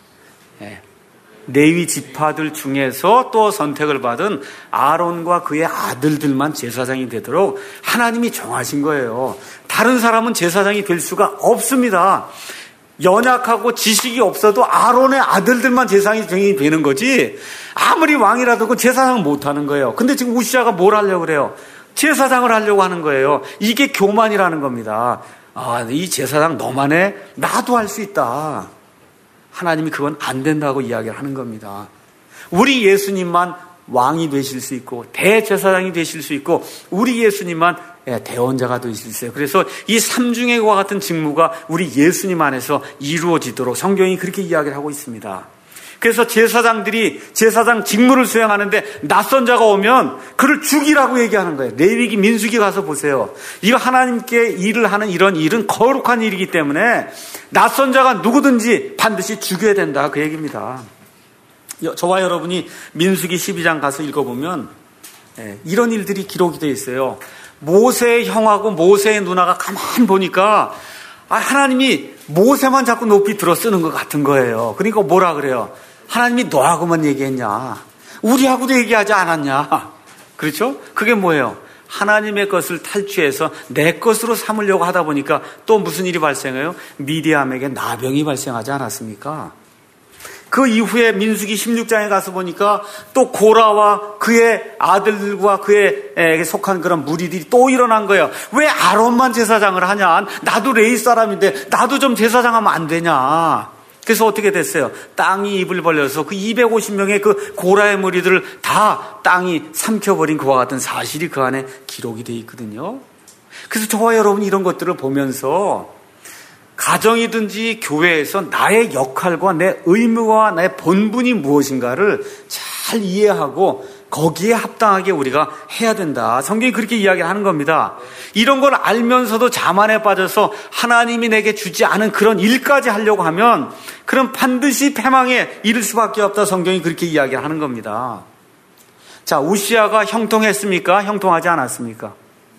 레위 지파들 중에서 또 선택을 받은 아론과 그의 아들들만 제사장이 되도록 하나님이 정하신 거예요. 다른 사람은 제사장이 될 수가 없습니다. 연약하고 지식이 없어도 아론의 아들들만 제사장이 되는 거지, 아무리 왕이라도 그 제사장 못하는 거예요. 근데 지금 우시아가 뭘 하려고 그래요? 제사장을 하려고 하는 거예요. 이게 교만이라는 겁니다. 이 제사장 너만 해? 나도 할 수 있다. 하나님이 그건 안 된다고 이야기를 하는 겁니다. 우리 예수님만 왕이 되실 수 있고 대제사장이 되실 수 있고 우리 예수님만 대원자가 되실 수 있어요. 그래서 이 삼중의과 같은 직무가 우리 예수님 안에서 이루어지도록 성경이 그렇게 이야기를 하고 있습니다. 그래서 제사장들이 제사장 직무를 수행하는데 낯선 자가 오면 그를 죽이라고 얘기하는 거예요. 레위기 민수기 가서 보세요. 이거 하나님께 일을 하는 이런 일은 거룩한 일이기 때문에 낯선 자가 누구든지 반드시 죽여야 된다, 그 얘기입니다. 저와 여러분이 민수기 12장 가서 읽어보면 이런 일들이 기록이 되어 있어요. 모세의 형하고 모세의 누나가 가만 보니까 하나님이 모세만 자꾸 높이 들어 쓰는 것 같은 거예요. 그러니까 뭐라 그래요? 하나님이 너하고만 얘기했냐? 우리하고도 얘기하지 않았냐? 그렇죠? 그게 뭐예요? 하나님의 것을 탈취해서 내 것으로 삼으려고 하다 보니까 또 무슨 일이 발생해요? 미디암에게 나병이 발생하지 않았습니까? 그 이후에 민수기 16장에 가서 보니까 또 고라와 그의 아들들과 그에 속한 그런 무리들이 또 일어난 거예요. 왜 아론만 제사장을 하냐? 나도 레위 사람인데 나도 좀 제사장하면 안 되냐? 그래서 어떻게 됐어요? 땅이 입을 벌려서 그 250명의 그 고라의 무리들을 다 땅이 삼켜버린 그와 같은 사실이 그 안에 기록이 되어 있거든요. 그래서 저와 여러분이 이런 것들을 보면서 가정이든지 교회에서 나의 역할과 내 의무와 내 본분이 무엇인가를 잘 이해하고 거기에 합당하게 우리가 해야 된다. 성경이 그렇게 이야기하는 겁니다. 이런 걸 알면서도 자만에 빠져서 하나님이 내게 주지 않은 그런 일까지 하려고 하면 그럼 반드시 패망에 이를 수밖에 없다. 성경이 그렇게 이야기하는 겁니다. 자, 우시아가 형통했습니까? 형통하지 않았습니까?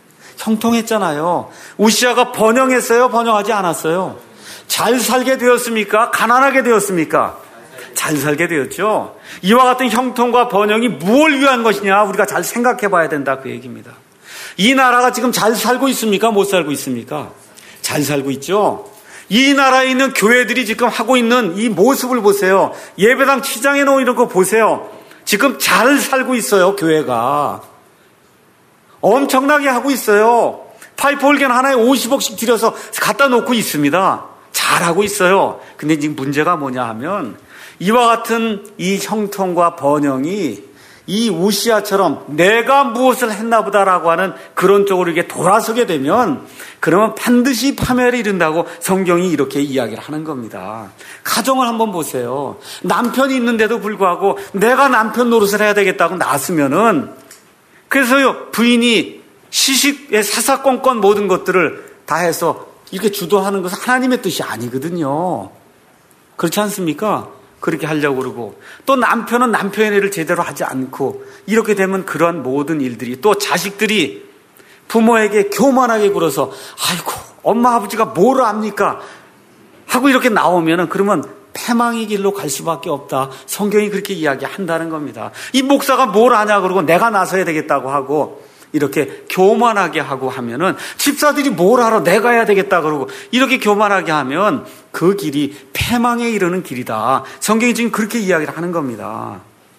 형통했잖아요. 우시아가 번영했어요? 번영하지 않았어요? 잘 살게 되었습니까? 가난하게 되었습니까? 잘 살게 되었죠. 이와 같은 형통과 번영이 무엇을 위한 것이냐, 우리가 잘 생각해 봐야 된다, 그 얘기입니다. 이 나라가 지금 잘 살고 있습니까? 못 살고 있습니까? 잘 살고 있죠. 이 나라에 있는 교회들이 지금 하고 있는 이 모습을 보세요. 예배당 치장해 놓은 이런 거 보세요. 지금 잘 살고 있어요. 교회가 엄청나게 하고 있어요. 파이프 올겐 하나에 50억씩 들여서 갖다 놓고 있습니다. 잘하고 있어요. 근데 지금 문제가 뭐냐 하면 이와 같은 이 형통과 번영이 이 우시아처럼 내가 무엇을 했나 보다라고 하는 그런 쪽으로 이게 돌아서게 되면 그러면 반드시 파멸에 이른다고 성경이 이렇게 이야기를 하는 겁니다. 가정을 한번 보세요. 남편이 있는데도 불구하고 내가 남편 노릇을 해야 되겠다고 나서면은 그래서요, 부인이 시식에 사사건건 모든 것들을 다 해서 이렇게 주도하는 것은 하나님의 뜻이 아니거든요. 그렇지 않습니까? 그렇게 하려고 그러고 또 남편은 남편의 일을 제대로 하지 않고 이렇게 되면 그러한 모든 일들이 또 자식들이 부모에게 교만하게 굴어서 아이고 엄마 아버지가 뭘 압니까? 하고 이렇게 나오면은 그러면 패망의 길로 갈 수밖에 없다. 성경이 그렇게 이야기한다는 겁니다. 이 목사가 뭘 하냐 그러고 내가 나서야 되겠다고 하고 이렇게 교만하게 하고 하면은 집사들이 뭘 알아 내가 해야 되겠다 그러고 이렇게 교만하게 하면 그 길이 패망에 이르는 길이다. 성경이 지금 그렇게 이야기를 하는 겁니다.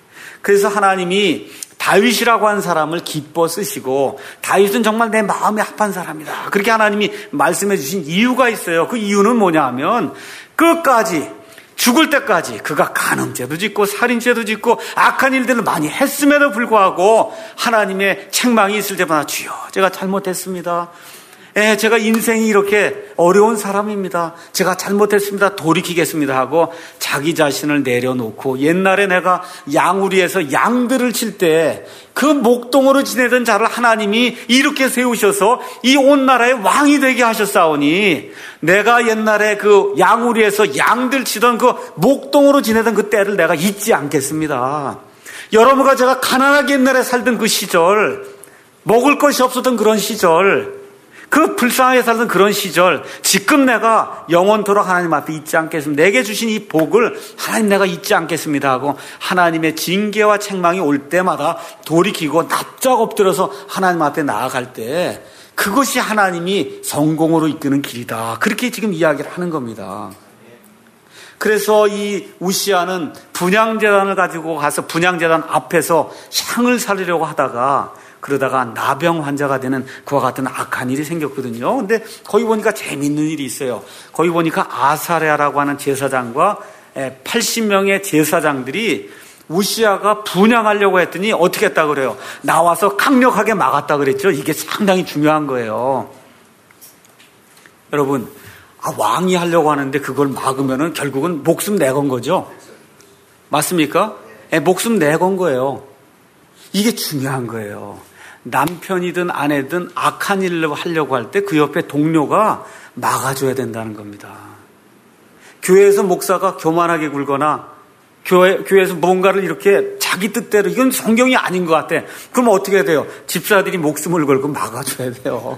그래서 하나님이 다윗이라고 한 사람을 기뻐 쓰시고 다윗은 정말 내 마음에 합한 사람이다. 그렇게 하나님이 말씀해 주신 이유가 있어요. 그 이유는 뭐냐 하면 끝까지 죽을 때까지 그가 간음죄도 짓고 살인죄도 짓고 악한 일들을 많이 했음에도 불구하고 하나님의 책망이 있을 때마다 주여 제가 잘못했습니다. 제가 인생이 이렇게 어려운 사람입니다. 제가 잘못했습니다. 돌이키겠습니다 하고 자기 자신을 내려놓고 옛날에 내가 양우리에서 양들을 칠 때 그 목동으로 지내던 자를 하나님이 이렇게 세우셔서 이 온 나라의 왕이 되게 하셨사오니 내가 옛날에 그 양우리에서 양들 치던 그 목동으로 지내던 그 때를 내가 잊지 않겠습니다. 여러분과 제가 가난하게 옛날에 살던 그 시절, 먹을 것이 없었던 그런 시절, 그 불쌍하게 살던 그런 시절, 지금 내가 영원토록 하나님 앞에 잊지 않겠습니다. 내게 주신 이 복을 하나님 내가 잊지 않겠습니다 하고 하나님의 징계와 책망이 올 때마다 돌이키고 납작 엎드려서 하나님 앞에 나아갈 때 그것이 하나님이 성공으로 이끄는 길이다. 그렇게 지금 이야기를 하는 겁니다. 그래서 이 우시아는 분향제단을 가지고 가서 분향제단 앞에서 향을 사르려고 하다가 그러다가 나병 환자가 되는 그와 같은 악한 일이 생겼거든요. 근데 거기 보니까 재미있는 일이 있어요. 거기 보니까 아사랴라고 하는 제사장과 80명의 제사장들이 우시아가 분향하려고 했더니 어떻게 했다 그래요? 나와서 강력하게 막았다 그랬죠. 이게 상당히 중요한 거예요. 여러분, 왕이 하려고 하는데 그걸 막으면은 결국은 목숨 내건 거죠. 맞습니까? 목숨 내건 거예요. 이게 중요한 거예요. 남편이든 아내든 악한 일을 하려고 할 때 그 옆에 동료가 막아줘야 된다는 겁니다. 교회에서 목사가 교만하게 굴거나 교회에서 뭔가를 이렇게 자기 뜻대로 이건 성경이 아닌 것 같아. 그럼 어떻게 해야 돼요? 집사들이 목숨을 걸고 막아줘야 돼요.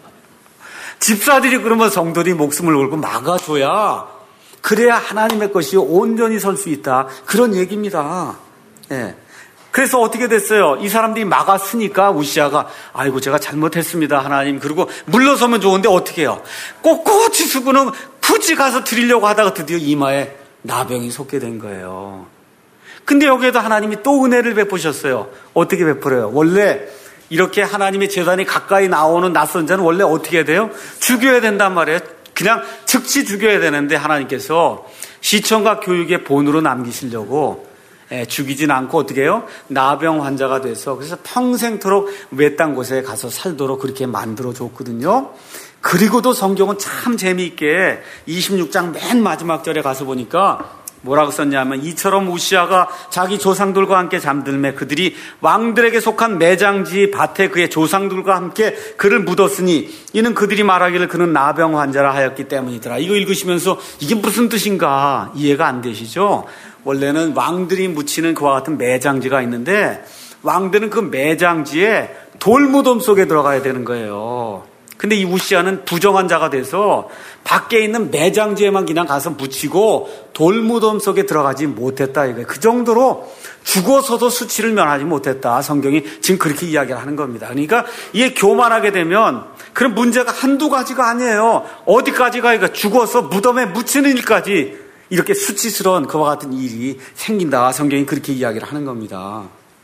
집사들이 그러면 성도들이 목숨을 걸고 막아줘야 그래야 하나님의 것이 온전히 설 수 있다. 그런 얘기입니다. 예. 그래서 어떻게 됐어요? 이 사람들이 막았으니까 우시아가 아이고 제가 잘못했습니다 하나님. 그리고 물러서면 좋은데 어떻게 해요? 꼿꼿이 수고는 굳이 가서 드리려고 하다가 드디어 이마에 나병이 솟게 된 거예요. 근데 여기에도 하나님이 또 은혜를 베푸셨어요. 어떻게 베풀어요? 원래 이렇게 하나님의 제단이 가까이 나오는 낯선 자는 원래 어떻게 해야 돼요? 죽여야 된단 말이에요. 그냥 즉시 죽여야 되는데 하나님께서 시청과 교육의 본으로 남기시려고 죽이진 않고 어떻게 해요? 나병 환자가 돼서 그래서 평생토록 외딴 곳에 가서 살도록 그렇게 만들어줬거든요. 그리고도 성경은 참 재미있게 26장 맨 마지막 절에 가서 보니까 뭐라고 썼냐면 이처럼 우시아가 자기 조상들과 함께 잠들매 그들이 왕들에게 속한 매장지 밭에 그의 조상들과 함께 그를 묻었으니 이는 그들이 말하기를 그는 나병 환자라 하였기 때문이더라. 이거 읽으시면서 이게 무슨 뜻인가 이해가 안 되시죠? 원래는 왕들이 묻히는 그와 같은 매장지가 있는데 왕들은 그 매장지에 돌무덤 속에 들어가야 되는 거예요. 근데 이 우시아는 부정한 자가 돼서 밖에 있는 매장지에만 그냥 가서 묻히고 돌무덤 속에 들어가지 못했다 이거예요. 그 정도로 죽어서도 수치를 면하지 못했다. 성경이 지금 그렇게 이야기를 하는 겁니다. 그러니까 이게 교만하게 되면 그런 문제가 한두 가지가 아니에요. 어디까지가 이거 죽어서 무덤에 묻히는 일까지 이렇게 수치스러운 그와 같은 일이 생긴다. 성경이 그렇게 이야기를 하는 겁니다.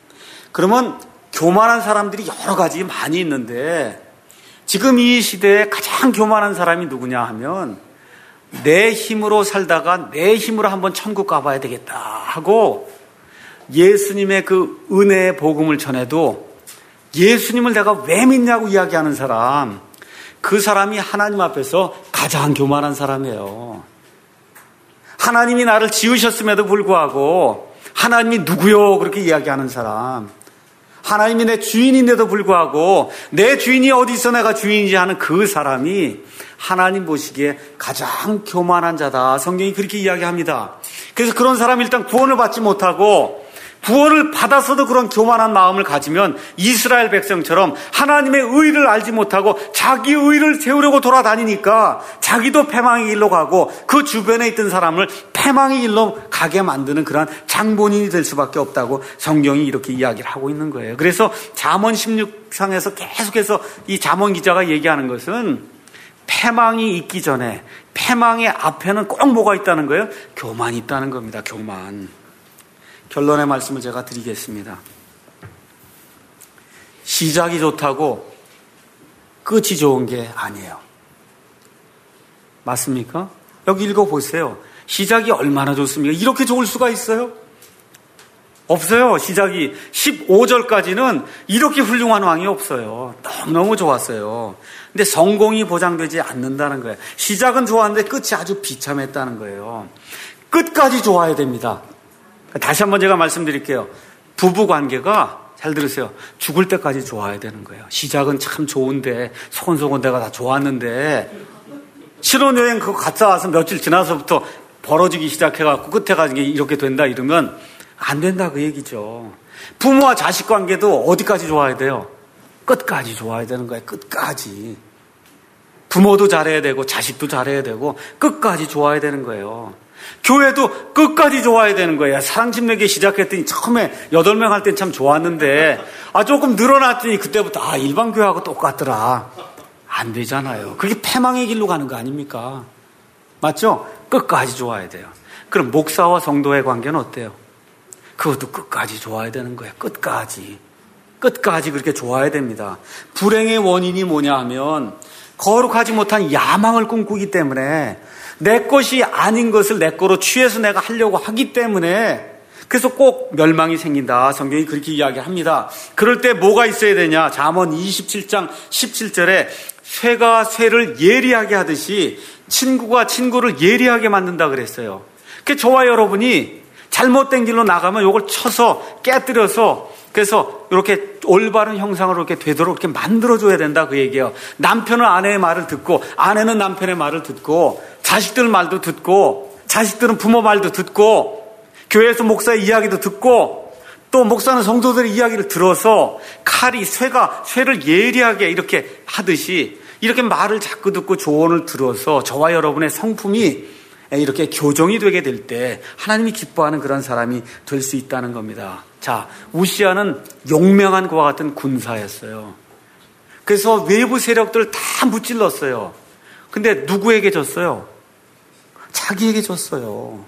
그러면 교만한 사람들이 여러 가지 많이 있는데 지금 이 시대에 가장 교만한 사람이 누구냐 하면 내 힘으로 살다가 내 힘으로 한번 천국 가봐야 되겠다 하고 예수님의 그 은혜의 복음을 전해도 예수님을 내가 왜 믿냐고 이야기하는 사람, 그 사람이 하나님 앞에서 가장 교만한 사람이에요. 하나님이 나를 지으셨음에도 불구하고 하나님이 누구요? 그렇게 이야기하는 사람, 하나님이 내 주인인데도 불구하고 내 주인이 어디 있어 내가 주인이지 하는 그 사람이 하나님 보시기에 가장 교만한 자다. 성경이 그렇게 이야기합니다. 그래서 그런 사람이 일단 구원을 받지 못하고 구원을 받아서도 그런 교만한 마음을 가지면 이스라엘 백성처럼 하나님의 의를 알지 못하고 자기 의를 세우려고 돌아다니니까 자기도 패망의 길로 가고 그 주변에 있던 사람을 패망의 길로 가게 만드는 그런 장본인이 될 수밖에 없다고 성경이 이렇게 이야기를 하고 있는 거예요. 그래서 잠언 16장에서 계속해서 이 잠언 기자가 얘기하는 것은 패망이 있기 전에 패망의 앞에는 꼭 뭐가 있다는 거예요? 교만이 있다는 겁니다. 교만. 결론의 말씀을 제가 드리겠습니다. 시작이 좋다고 끝이 좋은 게 아니에요. 맞습니까? 여기 읽어보세요. 시작이 얼마나 좋습니까? 이렇게 좋을 수가 있어요? 없어요. 시작이 15절까지는 이렇게 훌륭한 왕이 없어요. 너무너무 좋았어요. 근데 성공이 보장되지 않는다는 거예요. 시작은 좋았는데 끝이 아주 비참했다는 거예요. 끝까지 좋아야 됩니다. 다시 한번 제가 말씀드릴게요. 부부 관계가, 잘 들으세요, 죽을 때까지 좋아야 되는 거예요. 시작은 참 좋은데 소곤소곤 내가 다 좋았는데 신혼여행 그거 갔다 와서 며칠 지나서부터 벌어지기 시작해갖고 끝에 가서 이렇게 된다 이러면 안 된다 그 얘기죠. 부모와 자식 관계도 어디까지 좋아야 돼요? 끝까지 좋아야 되는 거예요. 끝까지. 부모도 잘해야 되고 자식도 잘해야 되고 끝까지 좋아야 되는 거예요. 교회도 끝까지 좋아야 되는 거예요. 사랑집 내기 시작했더니 처음에 8명 할 땐 참 좋았는데 조금 늘어났더니 그때부터 일반 교회하고 똑같더라. 안 되잖아요. 그게 패망의 길로 가는 거 아닙니까? 맞죠? 끝까지 좋아야 돼요. 그럼 목사와 성도의 관계는 어때요? 그것도 끝까지 좋아야 되는 거예요. 끝까지 그렇게 좋아야 됩니다. 불행의 원인이 뭐냐 하면 거룩하지 못한 야망을 꿈꾸기 때문에 내 것이 아닌 것을 내 거로 취해서 내가 하려고 하기 때문에 그래서 꼭 멸망이 생긴다. 성경이 그렇게 이야기합니다. 그럴 때 뭐가 있어야 되냐? 잠언 27장 17절에 쇠가 쇠를 예리하게 하듯이 친구가 친구를 예리하게 만든다 그랬어요. 그러니까 저와 여러분이 잘못된 길로 나가면 이걸 쳐서 깨뜨려서 그래서 이렇게 올바른 형상으로 이렇게 되도록 이렇게 만들어줘야 된다 그 얘기예요. 남편은 아내의 말을 듣고 아내는 남편의 말을 듣고 자식들 말도 듣고 자식들은 부모 말도 듣고 교회에서 목사의 이야기도 듣고 또 목사는 성도들의 이야기를 들어서 칼이 쇠를 예리하게 이렇게 하듯이 이렇게 말을 자꾸 듣고 조언을 들어서 저와 여러분의 성품이 이렇게 교정이 되게 될 때 하나님이 기뻐하는 그런 사람이 될 수 있다는 겁니다. 자, 우시아는 용맹한 그와 같은 군사였어요. 그래서 외부 세력들을 다 무찔렀어요. 근데 누구에게 졌어요? 자기에게 졌어요.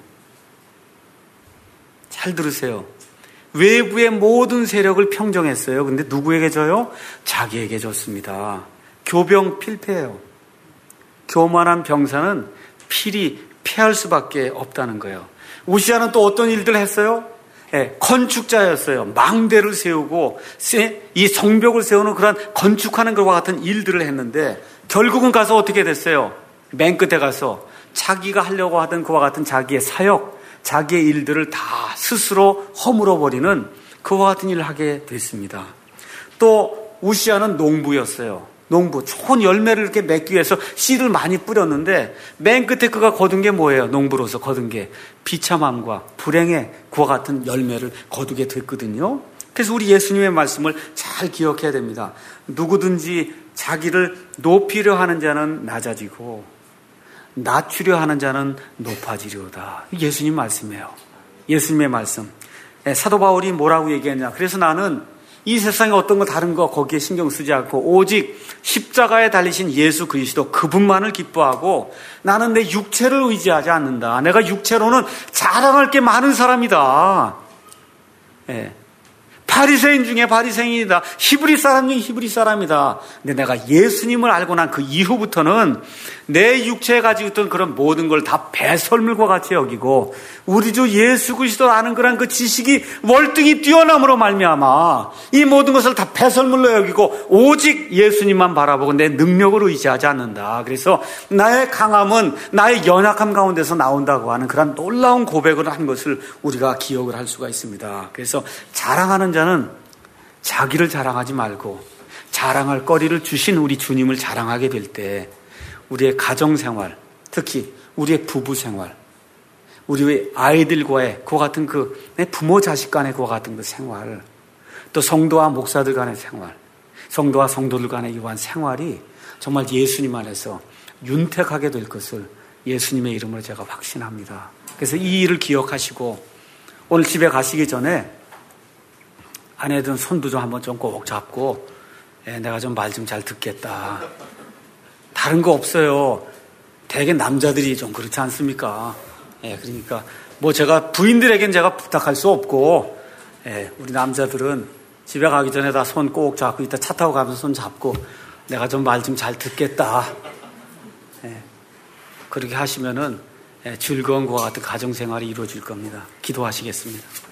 잘 들으세요. 외부의 모든 세력을 평정했어요. 근데 누구에게 져요? 자기에게 졌습니다. 교병 필패예요. 교만한 병사는 필히 패할 수밖에 없다는 거예요. 우시아는 또 어떤 일들을 했어요? 건축자였어요. 망대를 세우고 이 성벽을 세우는 그런 건축하는 것과 같은 일들을 했는데 결국은 가서 어떻게 됐어요? 맨 끝에 가서 자기가 하려고 하던 그와 같은 자기의 사역, 자기의 일들을 다 스스로 허물어버리는 그와 같은 일을 하게 됐습니다. 또 우시아는 농부였어요. 농부, 좋은 열매를 이렇게 맺기 위해서 씨를 많이 뿌렸는데 맨 끝에 그가 거둔 게 뭐예요? 농부로서 거둔 게 비참함과 불행의 그와 같은 열매를 거두게 됐거든요. 그래서 우리 예수님의 말씀을 잘 기억해야 됩니다. 누구든지 자기를 높이려 하는 자는 낮아지고 낮추려 하는 자는 높아지려다. 예수님 말씀이에요. 예수님의 말씀. 사도 바울이 뭐라고 얘기했냐? 그래서 나는 이 세상에 어떤 거 다른 거 거기에 신경 쓰지 않고 오직 십자가에 달리신 예수 그리스도 그분만을 기뻐하고 나는 내 육체를 의지하지 않는다. 내가 육체로는 자랑할 게 많은 사람이다. 바리새인 중에 바리새인이다. 히브리 사람 중에 히브리 사람이다. 근데 내가 예수님을 알고 난 그 이후부터는 내 육체에 가지고 있던 그런 모든 걸 다 배설물과 같이 여기고 우리 주 예수 그리스도를 아는 그런 그 지식이 월등히 뛰어남으로 말미암아 이 모든 것을 다 배설물로 여기고 오직 예수님만 바라보고 내 능력을 의지하지 않는다. 그래서 나의 강함은 나의 연약함 가운데서 나온다고 하는 그런 놀라운 고백을 한 것을 우리가 기억을 할 수가 있습니다. 그래서 자랑하는 자는 자기를 자랑하지 말고 자랑할 거리를 주신 우리 주님을 자랑하게 될 때 우리의 가정생활, 특히 우리의 부부생활, 우리의 아이들과의 그와 같은 내 부모 자식 간의 그와 같은 그 생활, 또 성도와 목사들 간의 생활, 성도와 성도들 간의 이러한 생활이 정말 예수님 안에서 윤택하게 될 것을 예수님의 이름으로 제가 확신합니다. 그래서 이 일을 기억하시고 오늘 집에 가시기 전에 아내든 손도 좀 한번 좀 꼭 잡고 내가 좀 말 좀 잘 듣겠다. 다른 거 없어요. 대개 남자들이 좀 그렇지 않습니까? 그러니까 뭐 제가 부인들에겐 제가 부탁할 수 없고, 우리 남자들은 집에 가기 전에 다 손 꼭 잡고 이따 차 타고 가면서 손 잡고 내가 좀 말 좀 잘 듣겠다. 그렇게 하시면은 즐거운 것과 같은 가정생활이 이루어질 겁니다. 기도하시겠습니다.